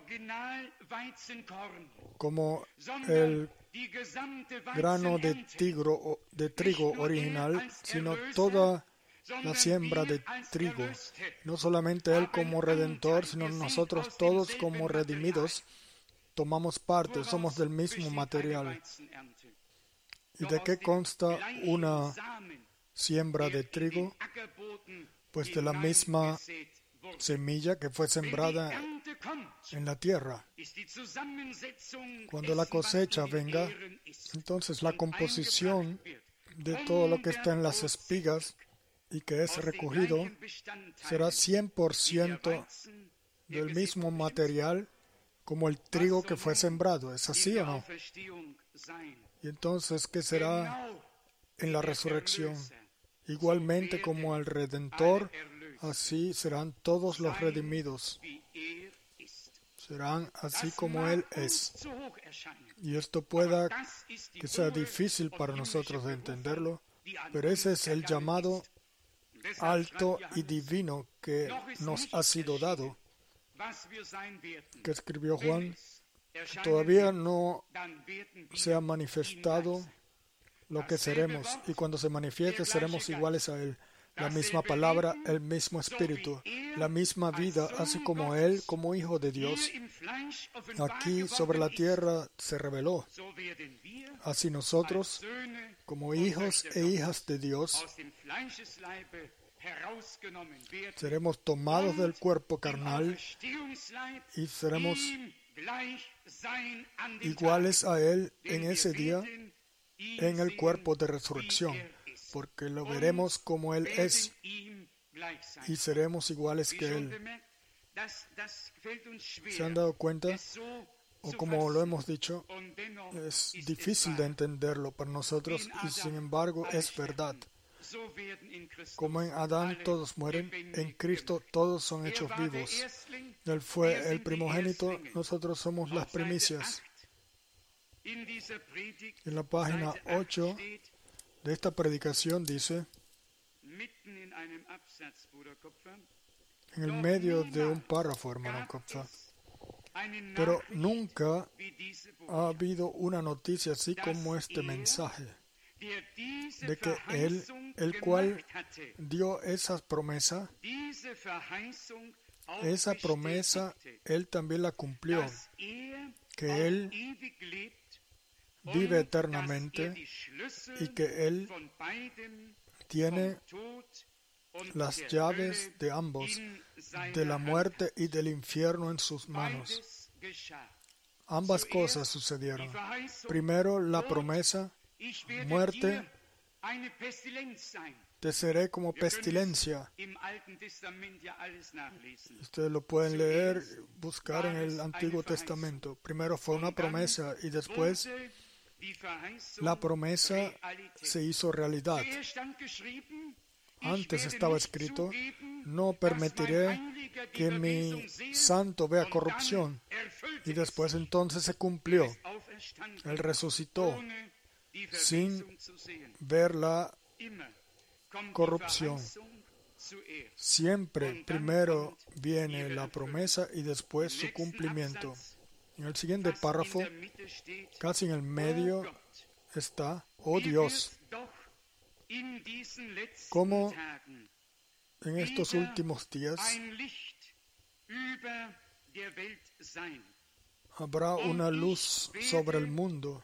como el grano de trigo original, sino toda la siembra de trigo. No solamente Él como Redentor, sino nosotros todos como redimidos tomamos parte, somos del mismo material. ¿Y de qué consta una siembra de trigo? Pues de la misma semilla que fue sembrada en la tierra. Cuando la cosecha venga, entonces la composición de todo lo que está en las espigas y que es recogido será 100% del mismo material como el trigo que fue sembrado. ¿Es así o no? Y entonces, ¿qué será en la resurrección? Igualmente como el Redentor, así serán todos los redimidos. serán así como Él es. Y esto pueda que sea difícil para nosotros de entenderlo, pero ese es el llamado alto y divino que nos ha sido dado, que escribió Juan. Todavía no se ha manifestado lo que seremos, y cuando se manifieste seremos iguales a Él. La misma palabra, el mismo espíritu, la misma vida, así como Él, como Hijo de Dios, aquí sobre la tierra se reveló. Así nosotros, como hijos e hijas de Dios, seremos tomados del cuerpo carnal y seremos iguales a Él en ese día, en el cuerpo de resurrección, porque lo veremos como Él es y seremos iguales que Él. ¿Se han dado cuenta? O como lo hemos dicho, es difícil de entenderlo para nosotros y sin embargo es verdad. Como en Adán todos mueren, en Cristo todos son hechos vivos. Él fue el primogénito, nosotros somos las primicias. En la página 8 de esta predicación dice, en el medio de un párrafo, hermano Kopfer, pero nunca ha habido una noticia así como este mensaje, de que Él, el cual dio esa promesa, Él también la cumplió, que Él vive eternamente y que Él tiene las llaves de ambos, de la muerte y del infierno en sus manos. Ambas cosas sucedieron. Primero, la promesa, muerte, te seré como pestilencia. Ustedes lo pueden leer, buscar en el Antiguo Testamento. Primero fue una promesa y después la promesa se hizo realidad. Antes estaba escrito, no permitiré que mi santo vea corrupción. Y después entonces se cumplió. Él resucitó sin ver la corrupción. Siempre primero viene la promesa y después su cumplimiento. En el siguiente párrafo, casi en el medio, está, oh Dios, como en estos últimos días habrá una luz sobre el mundo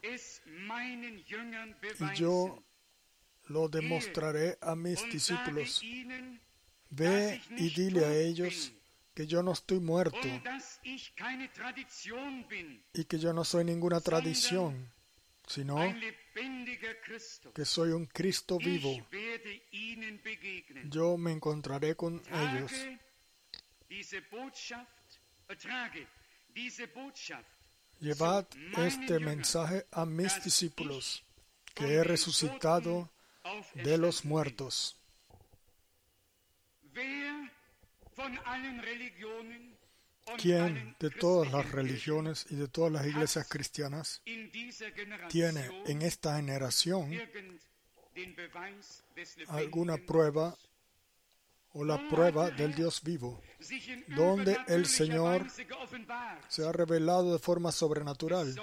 y yo lo demostraré a mis discípulos. Ve y dile a ellos que yo no estoy muerto y que yo no soy ninguna tradición, sino que soy un Cristo vivo. Yo me encontraré con ellos. Llevad este mensaje a mis discípulos, que he resucitado de los muertos. ¿Quién de todas las religiones y de todas las iglesias cristianas tiene en esta generación alguna prueba o la prueba del Dios vivo, donde el Señor se ha revelado de forma sobrenatural?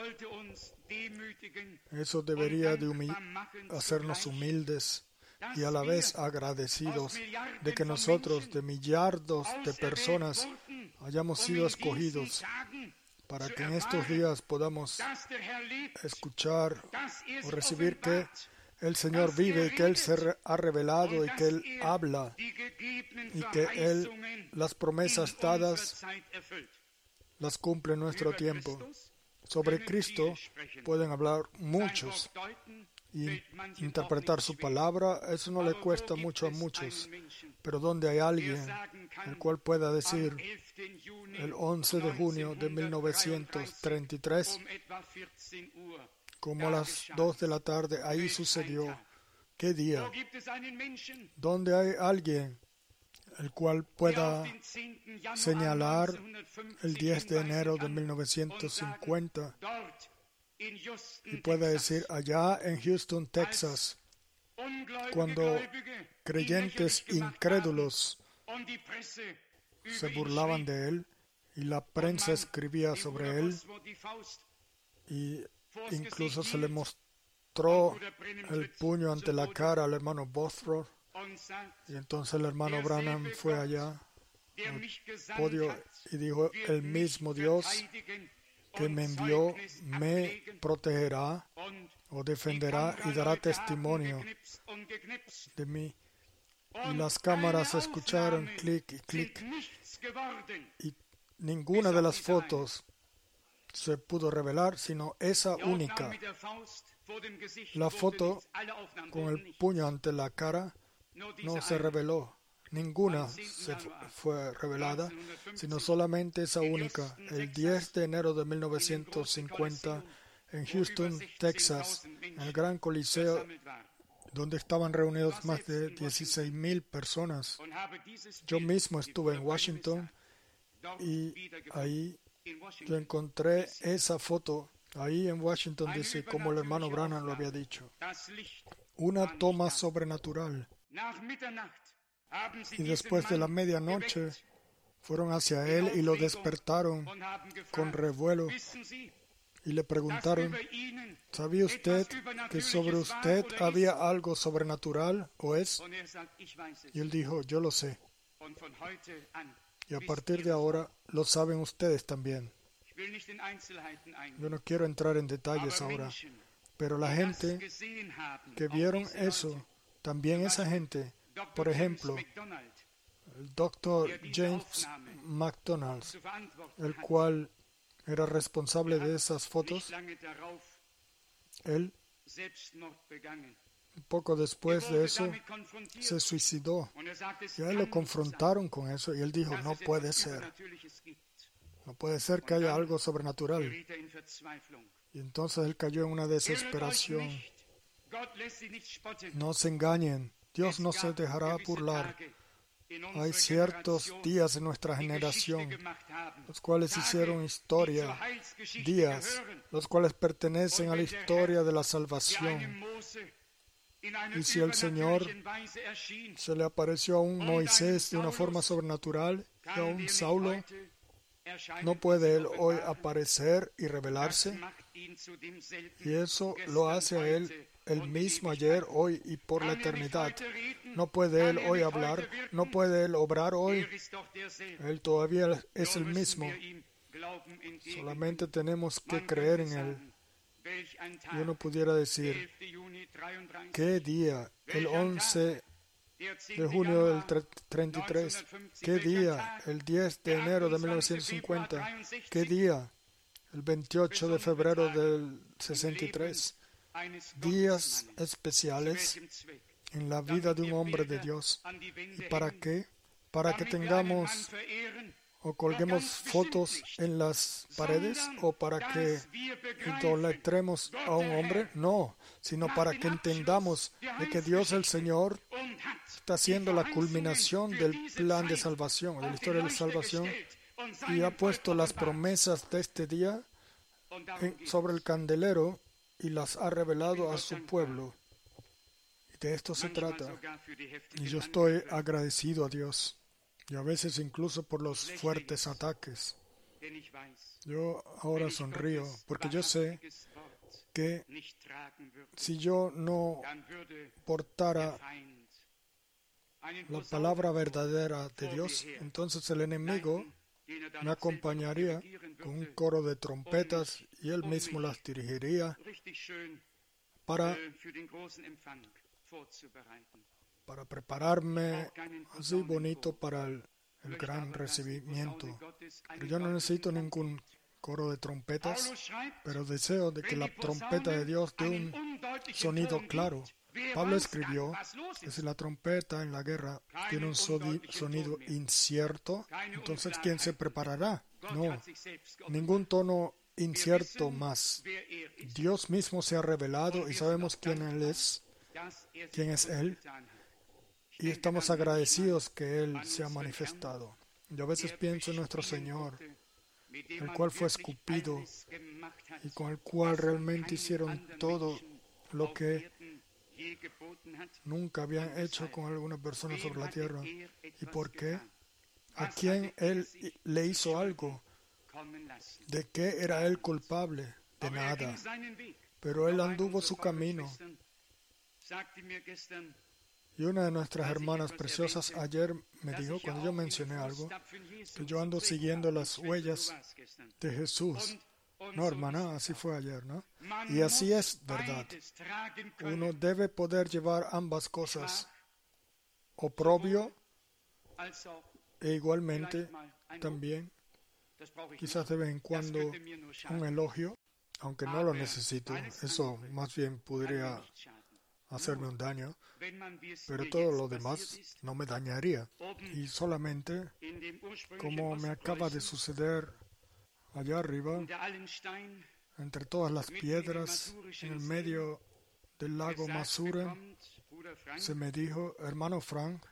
Eso debería de hacernos humildes y a la vez agradecidos de que nosotros, de millardos de personas, hayamos sido escogidos para que en estos días podamos escuchar o recibir que el Señor vive y que Él se ha revelado y que Él habla y que Él las promesas dadas las cumple en nuestro tiempo. Sobre Cristo pueden hablar muchos y interpretar su palabra, eso no le cuesta mucho a muchos, pero donde hay alguien el cual pueda decir, el 11 de junio de 1933, como a las 2 de la tarde, ahí sucedió. ¿Qué día? Donde hay alguien el cual pueda señalar el 10 de enero de 1950 y pueda decir allá en Houston, Texas, cuando creyentes incrédulos se burlaban de él y la prensa escribía sobre él y incluso se le mostró el puño ante la cara al hermano Bothroyd, y entonces el hermano Branham fue allá al podio y dijo: el mismo Dios que me envió me protegerá o defenderá y dará testimonio de mí. Y las cámaras escucharon clic y clic, y ninguna de las fotos se pudo revelar, sino esa única. La foto con el puño ante la cara no se reveló. Ninguna fue revelada, sino solamente esa única. El 10 de enero de 1950, en Houston, Texas, en el Gran Coliseo, donde estaban reunidos más de 16,000 personas. Yo mismo estuve en Washington y ahí yo encontré esa foto. Ahí en Washington dice, como el hermano Branham lo había dicho, una toma sobrenatural. Y después de la medianoche fueron hacia él y lo despertaron con revuelo y le preguntaron: ¿sabía usted que sobre usted había algo sobrenatural o es? Y él dijo: yo lo sé. Y a partir de ahora lo saben ustedes también. Yo no quiero entrar en detalles ahora, pero la gente que vieron eso, también esa gente, por ejemplo, el Dr. James McDonald, el cual era responsable de esas fotos, él, poco después de eso, se suicidó. Y a él lo confrontaron con eso y él dijo: no puede ser. No puede ser que haya algo sobrenatural. Y entonces él cayó en una desesperación. No se engañen. Dios no se dejará burlar. Hay ciertos días en nuestra generación, los cuales hicieron historia, días, los cuales pertenecen a la historia de la salvación. Y si el Señor se le apareció a un Moisés de una forma sobrenatural y a un Saulo, ¿no puede él hoy aparecer y revelarse? Y eso lo hace a él el mismo ayer, hoy y por la eternidad. No puede él hoy hablar, no puede él obrar hoy. Él todavía es el mismo. Solamente tenemos que creer en él. Yo no pudiera decir qué día, el 11 de junio del 33, qué día, el 10 de enero de 1950, qué día, el 28 de febrero del 63, días especiales en la vida de un hombre de Dios. ¿Y para qué? Para que tengamos o colguemos fotos en las paredes, o para que idolatremos a un hombre. No, sino para que entendamos de que Dios el Señor está haciendo la culminación del plan de salvación, de la historia de la salvación, y ha puesto las promesas de este día sobre el candelero y las ha revelado a su pueblo. Y de esto se trata. Y yo estoy agradecido a Dios, y a veces incluso por los fuertes ataques. Yo ahora sonrío porque yo sé que si yo no portara la palabra verdadera de Dios, entonces el enemigo me acompañaría con un coro de trompetas y él mismo las dirigiría para prepararme así bonito para el gran recibimiento. Pero yo no necesito ningún coro de trompetas, pero deseo de que la trompeta de Dios dé un sonido claro. Pablo escribió que si la trompeta en la guerra tiene un sonido incierto, entonces ¿quién se preparará? No, ningún tono incierto más. Dios mismo se ha revelado y sabemos quién Él es, quién es Él. y estamos agradecidos que Él se ha manifestado. Yo a veces pienso en nuestro Señor, el cual fue escupido y con el cual realmente hicieron todo lo que nunca habían hecho con alguna persona sobre la tierra. ¿Y por qué? ¿A quién Él le hizo algo? ¿De qué era Él culpable? De nada. Pero Él anduvo su camino. Y una de nuestras hermanas preciosas ayer me dijo, cuando yo mencioné algo, que yo ando siguiendo las huellas de Jesús. No, hermana, así fue ayer, ¿no? Y así es, verdad. Uno debe poder llevar ambas cosas, oprobio e igualmente también, quizás de vez en cuando, un elogio, aunque no lo necesito. Eso más bien podría hacerme un daño, pero todo lo demás no me dañaría. Y solamente, como me acaba de suceder allá arriba, entre todas las piedras, en el medio del lago Masure, se me dijo, hermano Frank,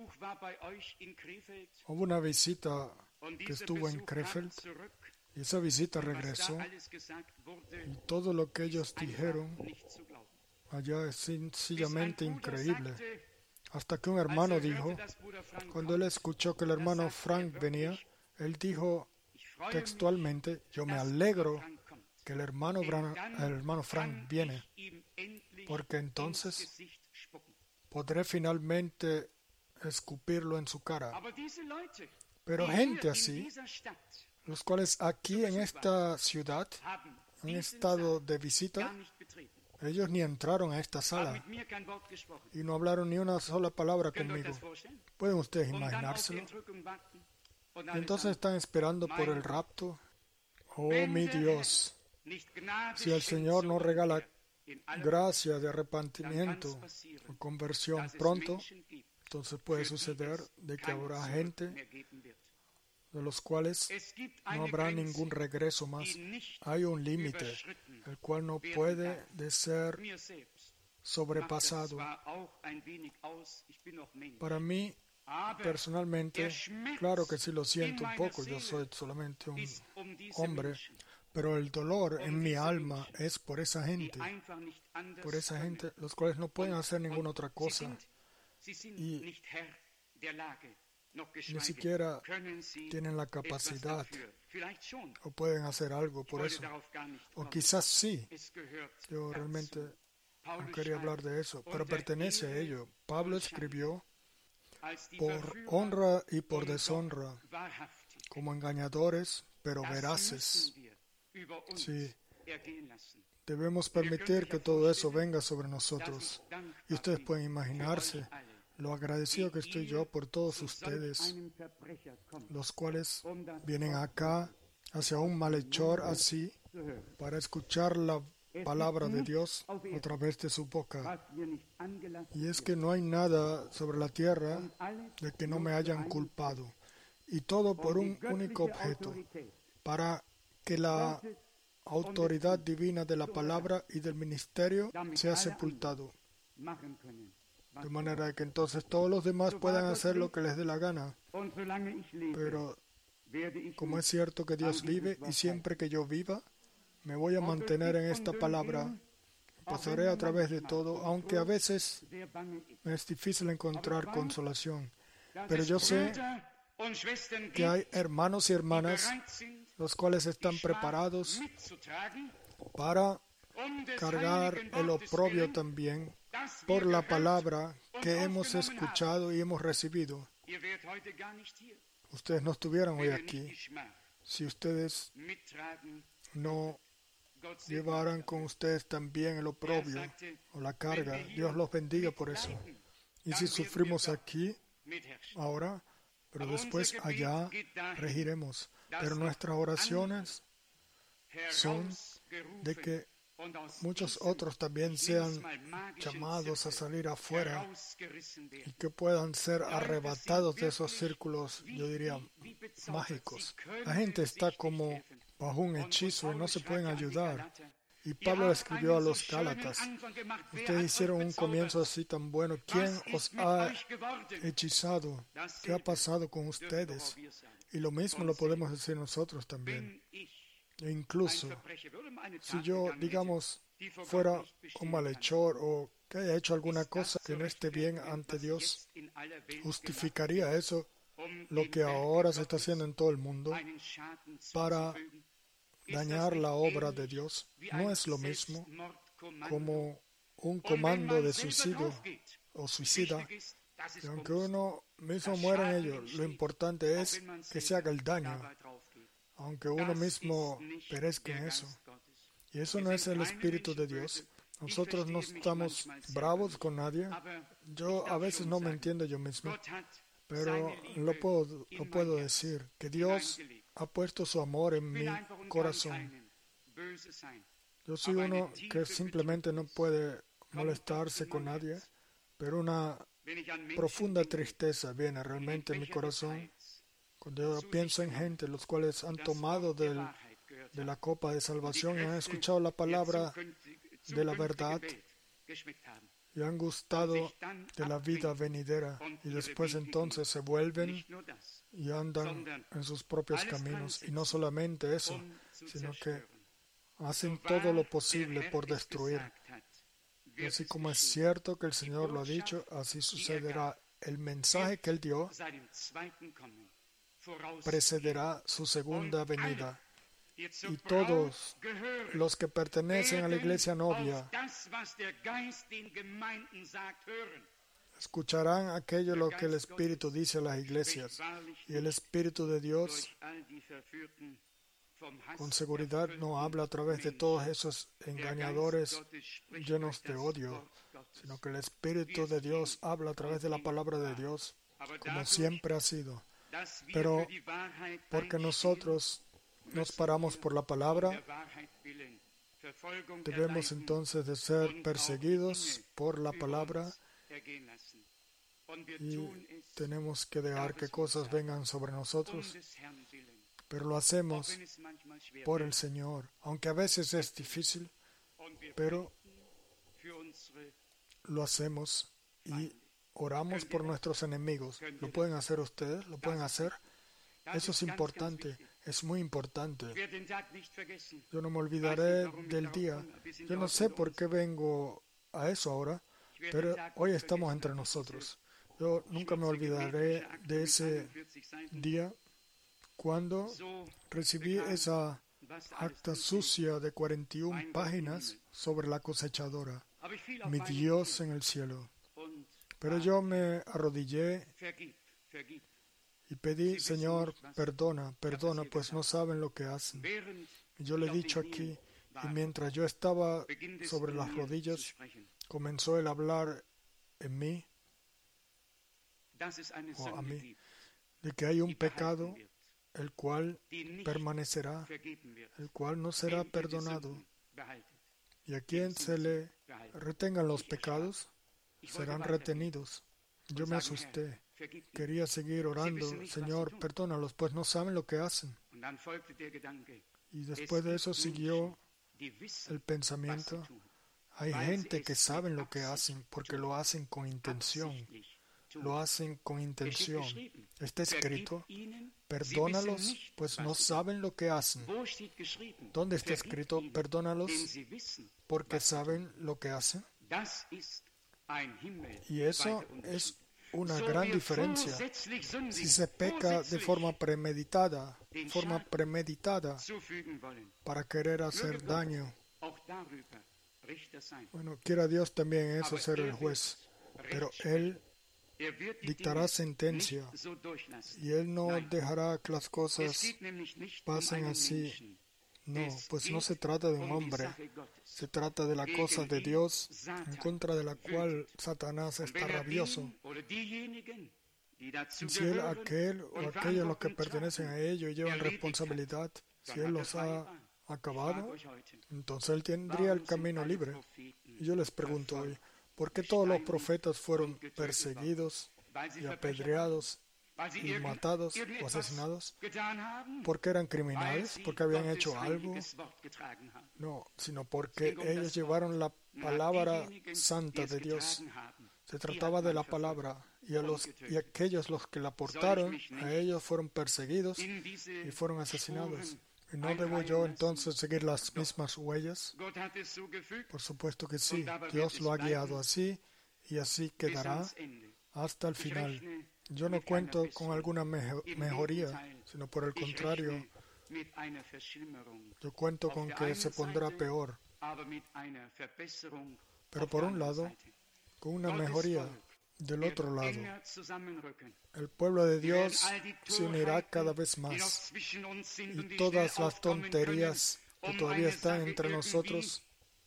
hubo una visita que estuvo en Krefeld, y esa visita regresó, y todo lo que ellos dijeron allá es sencillamente increíble. Hasta que un hermano dijo, cuando él escuchó que el hermano Frank venía, él dijo textualmente, yo me alegro que el hermano Frank viene, porque entonces podré finalmente escupirlo en su cara. Pero gente así, los cuales aquí en esta ciudad han estado de visita, ellos ni entraron a esta sala y no hablaron ni una sola palabra conmigo. ¿Pueden ustedes imaginárselo? Y entonces están esperando por el rapto. Oh, mi Dios, si el Señor no regala gracia de arrepentimiento o conversión pronto, entonces puede suceder de que habrá gente de los cuales no habrá ningún regreso más. Hay un límite, el cual no puede de ser sobrepasado. Para mí, personalmente, claro que sí lo siento un poco, yo soy solamente un hombre, pero el dolor en mi alma es por esa gente, los cuales no pueden hacer ninguna otra cosa y ni siquiera tienen la capacidad o pueden hacer algo por eso. O quizás sí. Yo realmente no quería hablar de eso, pero pertenece a ello. Pablo escribió, por honra y por deshonra, como engañadores, pero veraces. Sí. Debemos permitir que todo eso venga sobre nosotros. Y ustedes pueden imaginarse lo agradecido que estoy yo por todos ustedes, los cuales vienen acá hacia un malhechor así, para escuchar la palabra de Dios a través de su boca. Y es que no hay nada sobre la tierra de que no me hayan culpado. Y todo por un único objeto, para que la autoridad divina de la palabra y del ministerio sea sepultado. De manera que entonces todos los demás puedan hacer lo que les dé la gana. Pero como es cierto que Dios vive y siempre que yo viva, me voy a mantener en esta palabra. Pasaré a través de todo, aunque a veces me es difícil encontrar consolación. Pero yo sé que hay hermanos y hermanas los cuales están preparados para cargar el oprobio también por la palabra que hemos escuchado y hemos recibido. Ustedes no estuvieran hoy aquí si ustedes no llevaran con ustedes también el oprobio o la carga. Dios los bendiga por eso. Y si sufrimos aquí, ahora, pero después allá regiremos. Pero nuestras oraciones son de que muchos otros también sean llamados a salir afuera y que puedan ser arrebatados de esos círculos, yo diría, mágicos. La gente está como bajo un hechizo y no se pueden ayudar. Y Pablo escribió a los Gálatas: ustedes hicieron un comienzo así tan bueno. ¿Quién os ha hechizado? ¿Qué ha pasado con ustedes? Y lo mismo lo podemos decir nosotros también. E incluso, si yo, digamos, fuera un malhechor o que haya hecho alguna cosa que no esté bien ante Dios, ¿justificaría eso lo que ahora se está haciendo en todo el mundo para dañar la obra de Dios? No es lo mismo como un comando de suicidio o suicida. Y aunque uno mismo muera en ello, lo importante es que se haga el daño, aunque uno mismo perezca en eso. Y eso no es el Espíritu de Dios. Nosotros no estamos bravos con nadie. Yo a veces no me entiendo yo mismo, pero lo puedo decir, que Dios ha puesto su amor en mi corazón. Yo soy uno que simplemente no puede molestarse con nadie, pero una profunda tristeza viene realmente en mi corazón cuando yo pienso en gente los cuales han tomado de la copa de salvación y han escuchado la palabra de la verdad y han gustado de la vida venidera, y después entonces se vuelven y andan en sus propios caminos. Y no solamente eso, sino que hacen todo lo posible por destruir. Y así como es cierto que el Señor lo ha dicho, así sucederá. El mensaje que Él dio precederá su segunda venida. Y todos los que pertenecen a la iglesia novia escucharán aquello lo que el Espíritu dice a las iglesias. Y el Espíritu de Dios con seguridad no habla a través de todos esos engañadores llenos de odio, sino que el Espíritu de Dios habla a través de la palabra de Dios, como siempre ha sido. Pero porque nosotros nos paramos por la palabra, debemos entonces de ser perseguidos por la palabra y tenemos que dejar que cosas vengan sobre nosotros, pero lo hacemos por el Señor, aunque a veces es difícil, pero lo hacemos y oramos por nuestros enemigos. ¿Lo pueden hacer ustedes? ¿Lo pueden hacer? Eso es importante, es muy importante. Yo no me olvidaré del día. Yo no sé por qué vengo a eso ahora, pero hoy estamos entre nosotros. Yo nunca me olvidaré de ese día cuando recibí esa acta sucia de 41 páginas sobre la cosechadora, mi Dios en el cielo. Pero yo me arrodillé y pedí: Señor, perdona, perdona, pues no saben lo que hacen. Y yo le he dicho aquí, y mientras yo estaba sobre las rodillas, comenzó Él a hablar en mí, o a mí, de que hay un pecado el cual permanecerá, el cual no será perdonado. Y a quien se le retengan los pecados, serán retenidos. Yo me asusté. Quería seguir orando: Señor, perdónalos, pues no saben lo que hacen. Y después de eso siguió el pensamiento: hay gente que saben lo que hacen porque lo hacen con intención. Lo hacen con intención. Está escrito: perdónalos, pues no saben lo que hacen. ¿Dónde está escrito: perdónalos porque saben lo que hacen? Y eso es una gran diferencia. Si se peca de forma premeditada para querer hacer daño, bueno, quiera Dios también eso ser el juez, pero Él dictará sentencia y Él no dejará que las cosas pasen así. No, pues no se trata de un hombre, se trata de la cosa de Dios, en contra de la cual Satanás está rabioso. Si Él, aquel o aquellos a los que pertenecen a ellos llevan responsabilidad, si Él los ha acabado, entonces Él tendría el camino libre. Y yo les pregunto hoy: ¿por qué todos los profetas fueron perseguidos y apedreados y matados o asesinados porque eran criminales, porque habían hecho algo. No, sino porque ellos llevaron la palabra santa de Dios. Se trataba de la palabra, y aquellos los que la portaron, a ellos fueron perseguidos y fueron asesinados. ¿Y no debo yo entonces seguir las mismas huellas? Por supuesto que sí. Dios lo ha guiado así y así quedará hasta el final. Yo no cuento con alguna mejoría, sino por el contrario, yo cuento con que se pondrá peor. Pero por un lado, con una mejoría. Del otro lado, el pueblo de Dios se unirá cada vez más y todas las tonterías que todavía están entre nosotros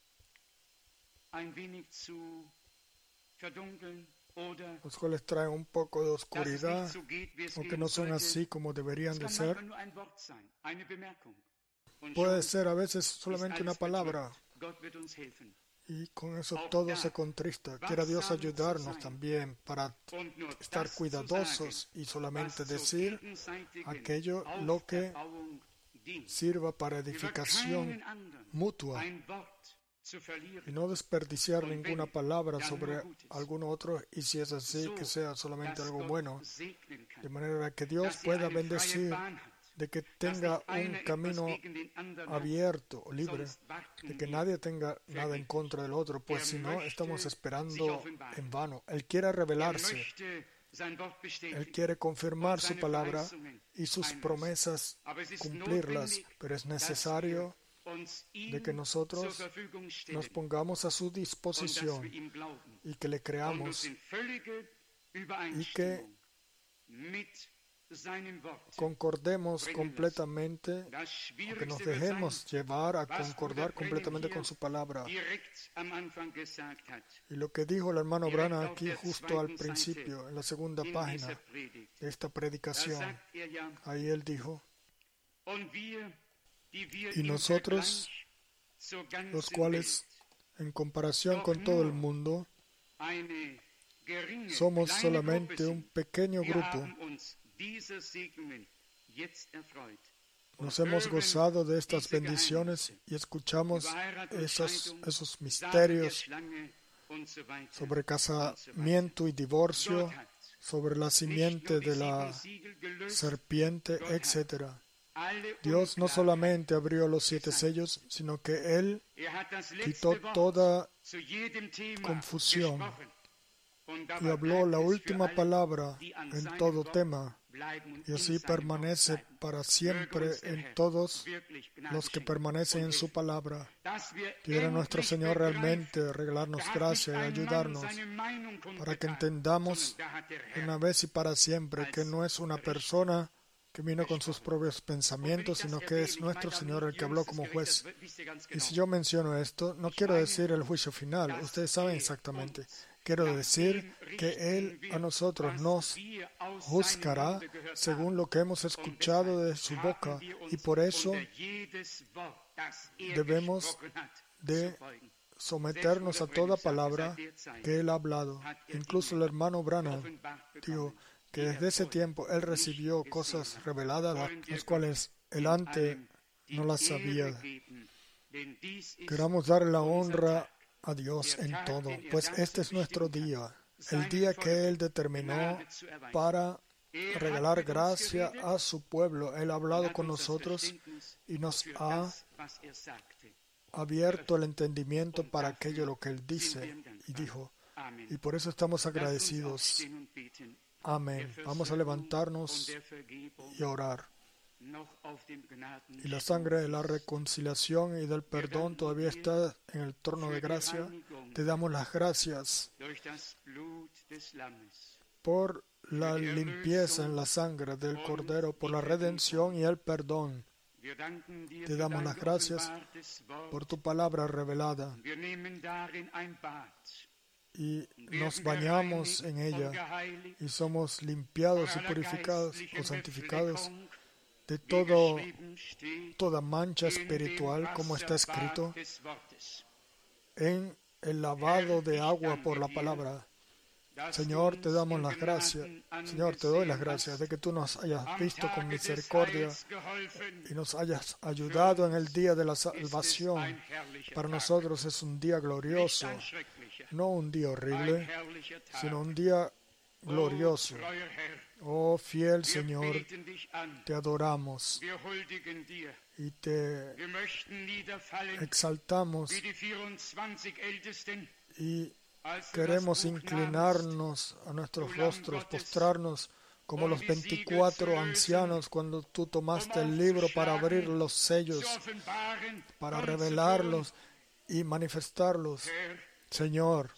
los cuales traen un poco de oscuridad o que no son así como deberían de ser. Puede ser a veces solamente una palabra y con eso todo se contrista. Quiera Dios ayudarnos también para estar cuidadosos y solamente decir aquello lo que sirva para edificación mutua y no desperdiciar ninguna palabra sobre algún otro, y si es así, que sea solamente algo bueno, de manera que Dios pueda bendecir, de que tenga un camino abierto o libre, de que nadie tenga nada en contra del otro, pues si no, estamos esperando en vano. Él quiere revelarse, Él quiere confirmar su palabra y sus promesas, cumplirlas, pero es necesario de que nosotros nos pongamos a su disposición y que le creamos y que concordemos completamente, o que nos dejemos llevar a concordar completamente con su palabra. Y lo que dijo el hermano Branham aquí justo al principio, en la segunda página de esta predicación, ahí él dijo: y nosotros, los cuales en comparación con todo el mundo somos solamente un pequeño grupo, nos hemos gozado de estas bendiciones y escuchamos esos misterios sobre casamiento y divorcio, sobre la simiente de la serpiente, etc. Dios no solamente abrió los 7 sellos, sino que Él quitó toda confusión y habló la última palabra en todo tema, y así permanece para siempre en todos los que permanecen en su palabra. Quiera nuestro Señor realmente regalarnos gracia y ayudarnos para que entendamos de una vez y para siempre que no es una persona que vino con sus propios pensamientos, sino que es nuestro Señor el que habló como juez. Y si yo menciono esto, no quiero decir el juicio final, ustedes saben exactamente. Quiero decir que Él a nosotros nos juzgará según lo que hemos escuchado de su boca, y por eso debemos de someternos a toda palabra que Él ha hablado. Incluso el hermano Branham dijo que desde ese tiempo Él recibió cosas reveladas, las cuales Él antes no las sabía. Queramos dar la honra a Dios en todo, pues este es nuestro día, el día que Él determinó para regalar gracia a su pueblo. Él ha hablado con nosotros y nos ha abierto el entendimiento para aquello lo que Él dice y dijo, y por eso estamos agradecidos. Amén. Vamos a levantarnos y a orar. Y la sangre de la reconciliación y del perdón todavía está en el trono de gracia. Te damos las gracias por la limpieza en la sangre del Cordero, por la redención y el perdón. Te damos las gracias por tu palabra revelada. Y nos bañamos en ella y somos limpiados y purificados o santificados de toda mancha espiritual, como está escrito, en el lavado de agua por la palabra. Señor, te damos las gracias. Señor, te doy las gracias de que tú nos hayas visto con misericordia y nos hayas ayudado en el día de la salvación. Para nosotros es un día glorioso, no un día horrible, sino un día glorioso. Oh fiel Señor, te adoramos y te exaltamos y queremos inclinarnos a nuestros rostros, postrarnos como los 24 ancianos cuando tú tomaste el libro para abrir los sellos, para revelarlos y manifestarlos. Señor,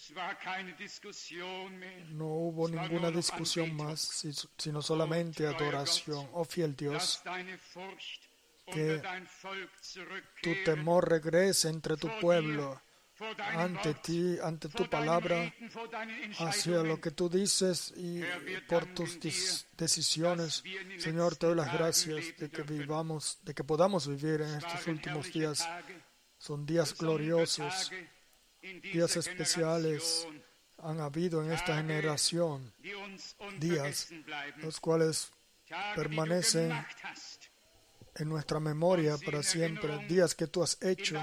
no hubo ninguna discusión más, sino solamente adoración. Oh fiel Dios, que tu temor regrese entre tu pueblo, ante ti, ante tu palabra, hacia lo que tú dices y por tus decisiones. Señor, te doy las gracias de que podamos vivir en estos últimos días. Son días gloriosos, días especiales han habido en esta generación, días los cuales permanecen en nuestra memoria para siempre, días que tú has hecho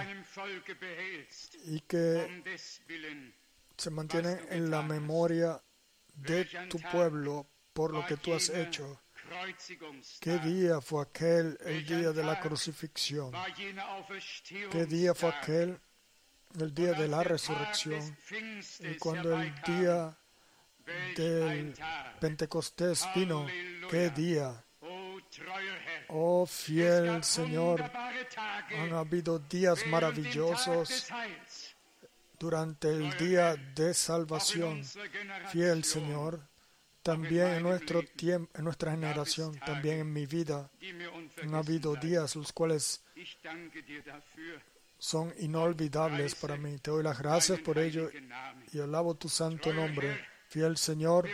y que se mantienen en la memoria de tu pueblo por lo que tú has hecho. ¿Qué día fue aquel, el día de la crucifixión? ¿Qué día fue aquel, el día de la resurrección? Y cuando el día del Pentecostés vino, ¿qué día? Oh fiel Señor, han habido días maravillosos durante el día de salvación. Fiel Señor, también en nuestro tiempo, en nuestra generación, también en mi vida, han habido días los cuales son inolvidables para mí. Te doy las gracias por ello y alabo tu santo nombre. Fiel Señor,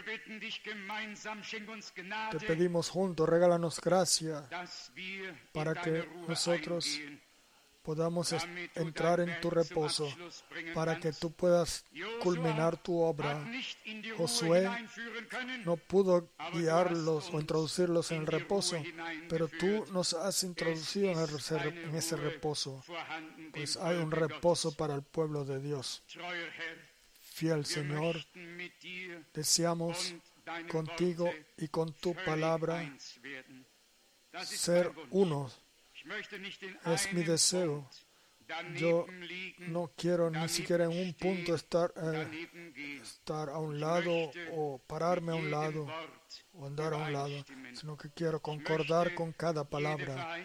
te pedimos juntos, regálanos gracia para que nosotros podamos entrar en tu reposo, para que tú puedas culminar tu obra. Josué no pudo guiarlos o introducirlos en el reposo, pero tú nos has introducido en ese reposo, pues hay un reposo para el pueblo de Dios. Fiel Señor, deseamos contigo y con tu palabra ser unos. Es mi deseo. Yo no quiero ni siquiera en un punto estar a un lado o pararme a un lado o andar a un lado, sino que quiero concordar con cada palabra.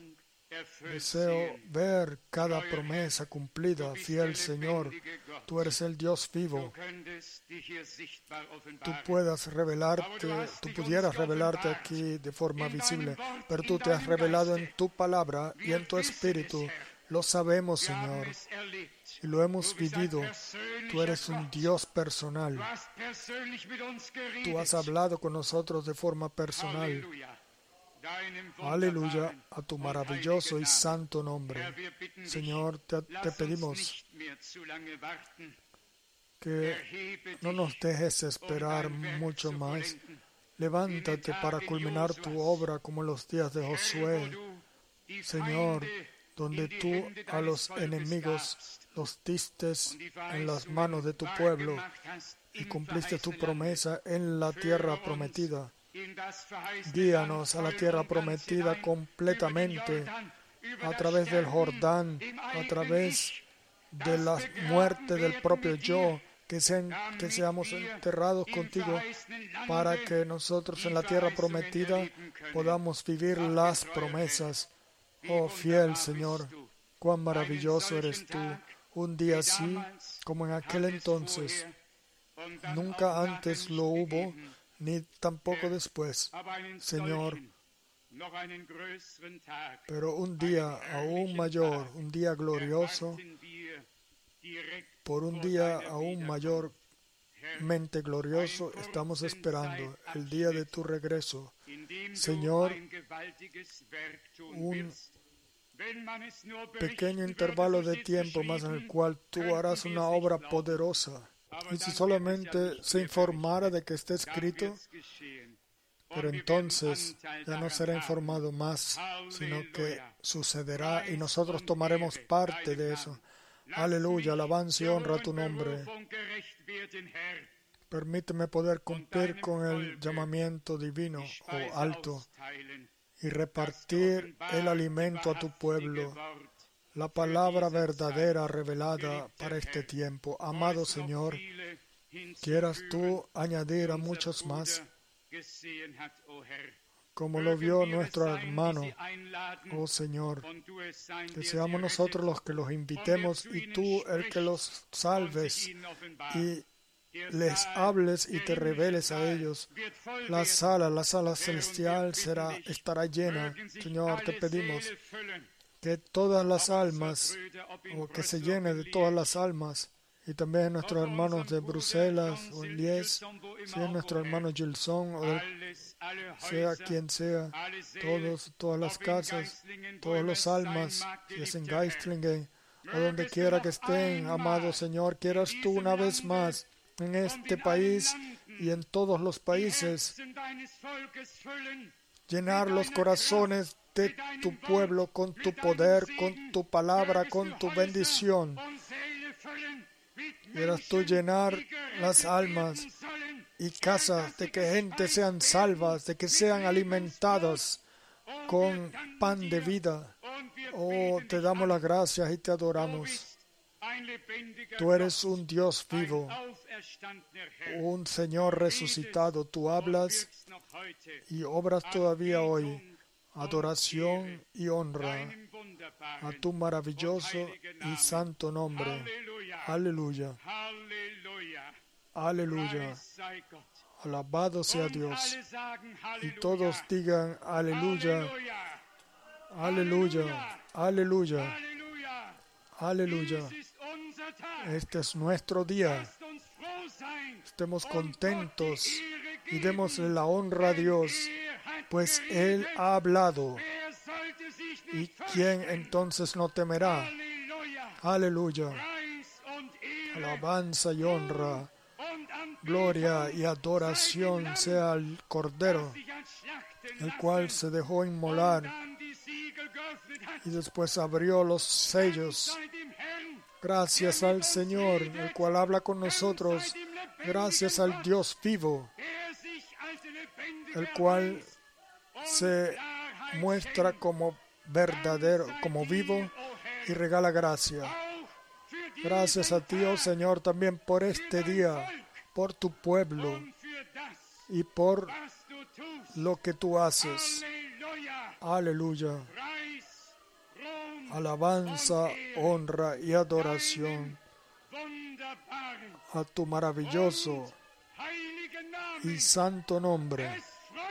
Deseo ver cada promesa cumplida. Fiel Señor, tú eres el Dios vivo. Tú pudieras revelarte aquí de forma visible, pero tú te has revelado en tu palabra y en tu espíritu. Lo sabemos, Señor, y lo hemos vivido. Tú eres un Dios personal. Tú has hablado con nosotros de forma personal. Aleluya a tu maravilloso y santo nombre. Señor, te pedimos que no nos dejes esperar mucho más. Levántate para culminar tu obra como en los días de Josué. Señor, donde tú a los enemigos los diste en las manos de tu pueblo y cumpliste tu promesa en la tierra prometida. Guíanos a la tierra prometida completamente, a través del Jordán, a través de la muerte del propio yo, que seamos enterrados contigo, para que nosotros en la tierra prometida podamos vivir las promesas. Oh fiel Señor, cuán maravilloso eres tú. Un día así como en aquel entonces, nunca antes lo hubo, ni tampoco después, Señor. Pero un día aún mayor, un día glorioso, por un día aún mayormente glorioso, estamos esperando el día de tu regreso. Señor, un pequeño intervalo de tiempo más en el cual tú harás una obra poderosa. Y si solamente se informara de que está escrito, pero entonces ya no será informado más, sino que sucederá y nosotros tomaremos parte de eso. Aleluya, alabanza y honra a tu nombre. Permíteme poder cumplir con el llamamiento divino o alto y repartir el alimento a tu pueblo, la palabra verdadera revelada para este tiempo. Amado Señor, quieras tú añadir a muchos más, como lo vio nuestro hermano, oh Señor, que seamos nosotros los que los invitemos y tú el que los salves y les hables y te reveles a ellos. La sala celestial estará llena. Señor, te pedimos que todas las almas, o que se llene de todas las almas, y también nuestros hermanos de Bruselas o Lies, sea nuestro hermano Gilson o sea quien sea, todas las casas, todas las almas, si es en Geistlingen o donde quiera que estén, amado Señor, quieras tú una vez más en este país y en todos los países llenar los corazones de tu pueblo con tu poder, con tu palabra, con tu bendición. Quieras tú llenar las almas y casas de que gente sean salvas, de que sean alimentadas con pan de vida. Oh, te damos las gracias y te adoramos. Tú eres un Dios vivo, un Señor resucitado. Tú hablas y obras todavía hoy. Adoración y honra a tu maravilloso y santo nombre. Aleluya. Aleluya. Alabado sea Dios. Y todos digan aleluya. Aleluya. Aleluya. Aleluya. Este es nuestro día. Estemos contentos y démosle la honra a Dios, pues Él ha hablado. ¿Y quién entonces no temerá? Aleluya. Alabanza y honra, gloria y adoración sea al Cordero, el cual se dejó inmolar y después abrió los sellos. Gracias al Señor, el cual habla con nosotros. Gracias al Dios vivo, el cual se muestra como verdadero, como vivo y regala gracia. Gracias a ti, oh Señor, también por este día, por tu pueblo y por lo que tú haces. Aleluya. Alabanza, honra y adoración a tu maravilloso y santo nombre.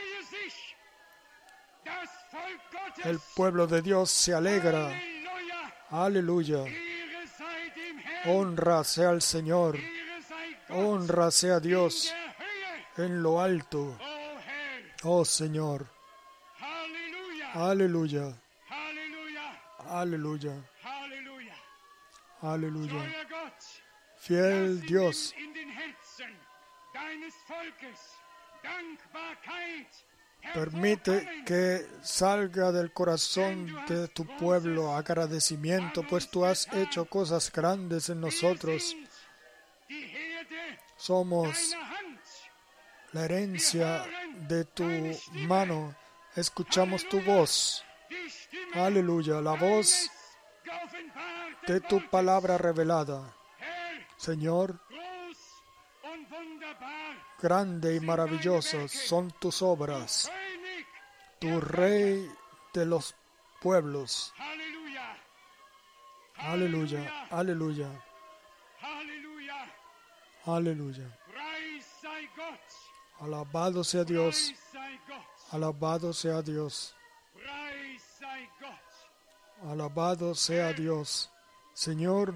El pueblo de Dios se alegra. Aleluya. Honra sea al Señor. Honra sea Dios en lo alto. Oh Señor. Aleluya. Aleluya. Aleluya. Fiel Dios, permite que salga del corazón de tu pueblo agradecimiento, pues tú has hecho cosas grandes en nosotros. Somos la herencia de tu mano. Escuchamos tu voz. Aleluya, la voz de tu palabra revelada. Señor, grande y maravillosas son tus obras, tu Rey de los pueblos. Aleluya, aleluya, aleluya. Alabado sea Dios, alabado sea Dios, alabado sea Dios. Señor,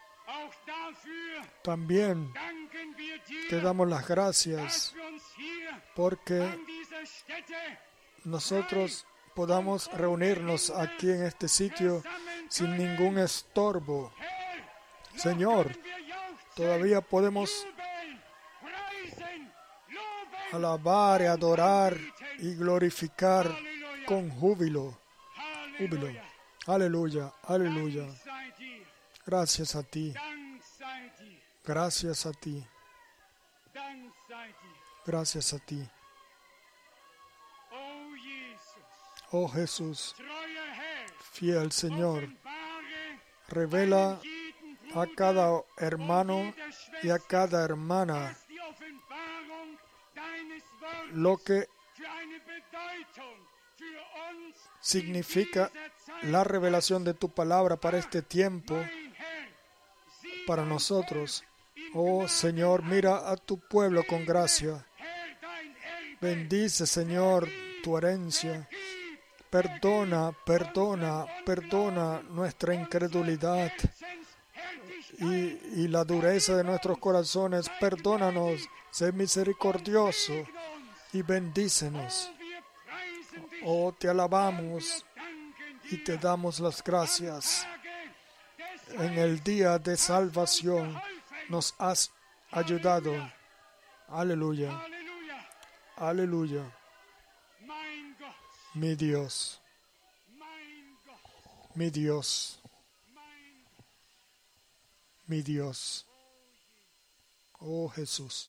también te damos las gracias porque nosotros podamos reunirnos aquí en este sitio sin ningún estorbo. Señor, todavía podemos alabar y adorar y glorificar con júbilo. Aleluya, aleluya. Gracias a ti. Gracias a ti. Gracias a ti. Oh Jesús, fiel Señor, revela a cada hermano y a cada hermana lo que significa la revelación de tu palabra para este tiempo, para nosotros. Oh Señor, mira a tu pueblo con gracia. Bendice, Señor, tu herencia. Perdona nuestra incredulidad y la dureza de nuestros corazones. Perdónanos, sé misericordioso y bendícenos. Oh, te alabamos y te damos las gracias. En el día de salvación nos has ayudado. Aleluya. Aleluya. Mi Dios. Mi Dios. Mi Dios. Oh Jesús.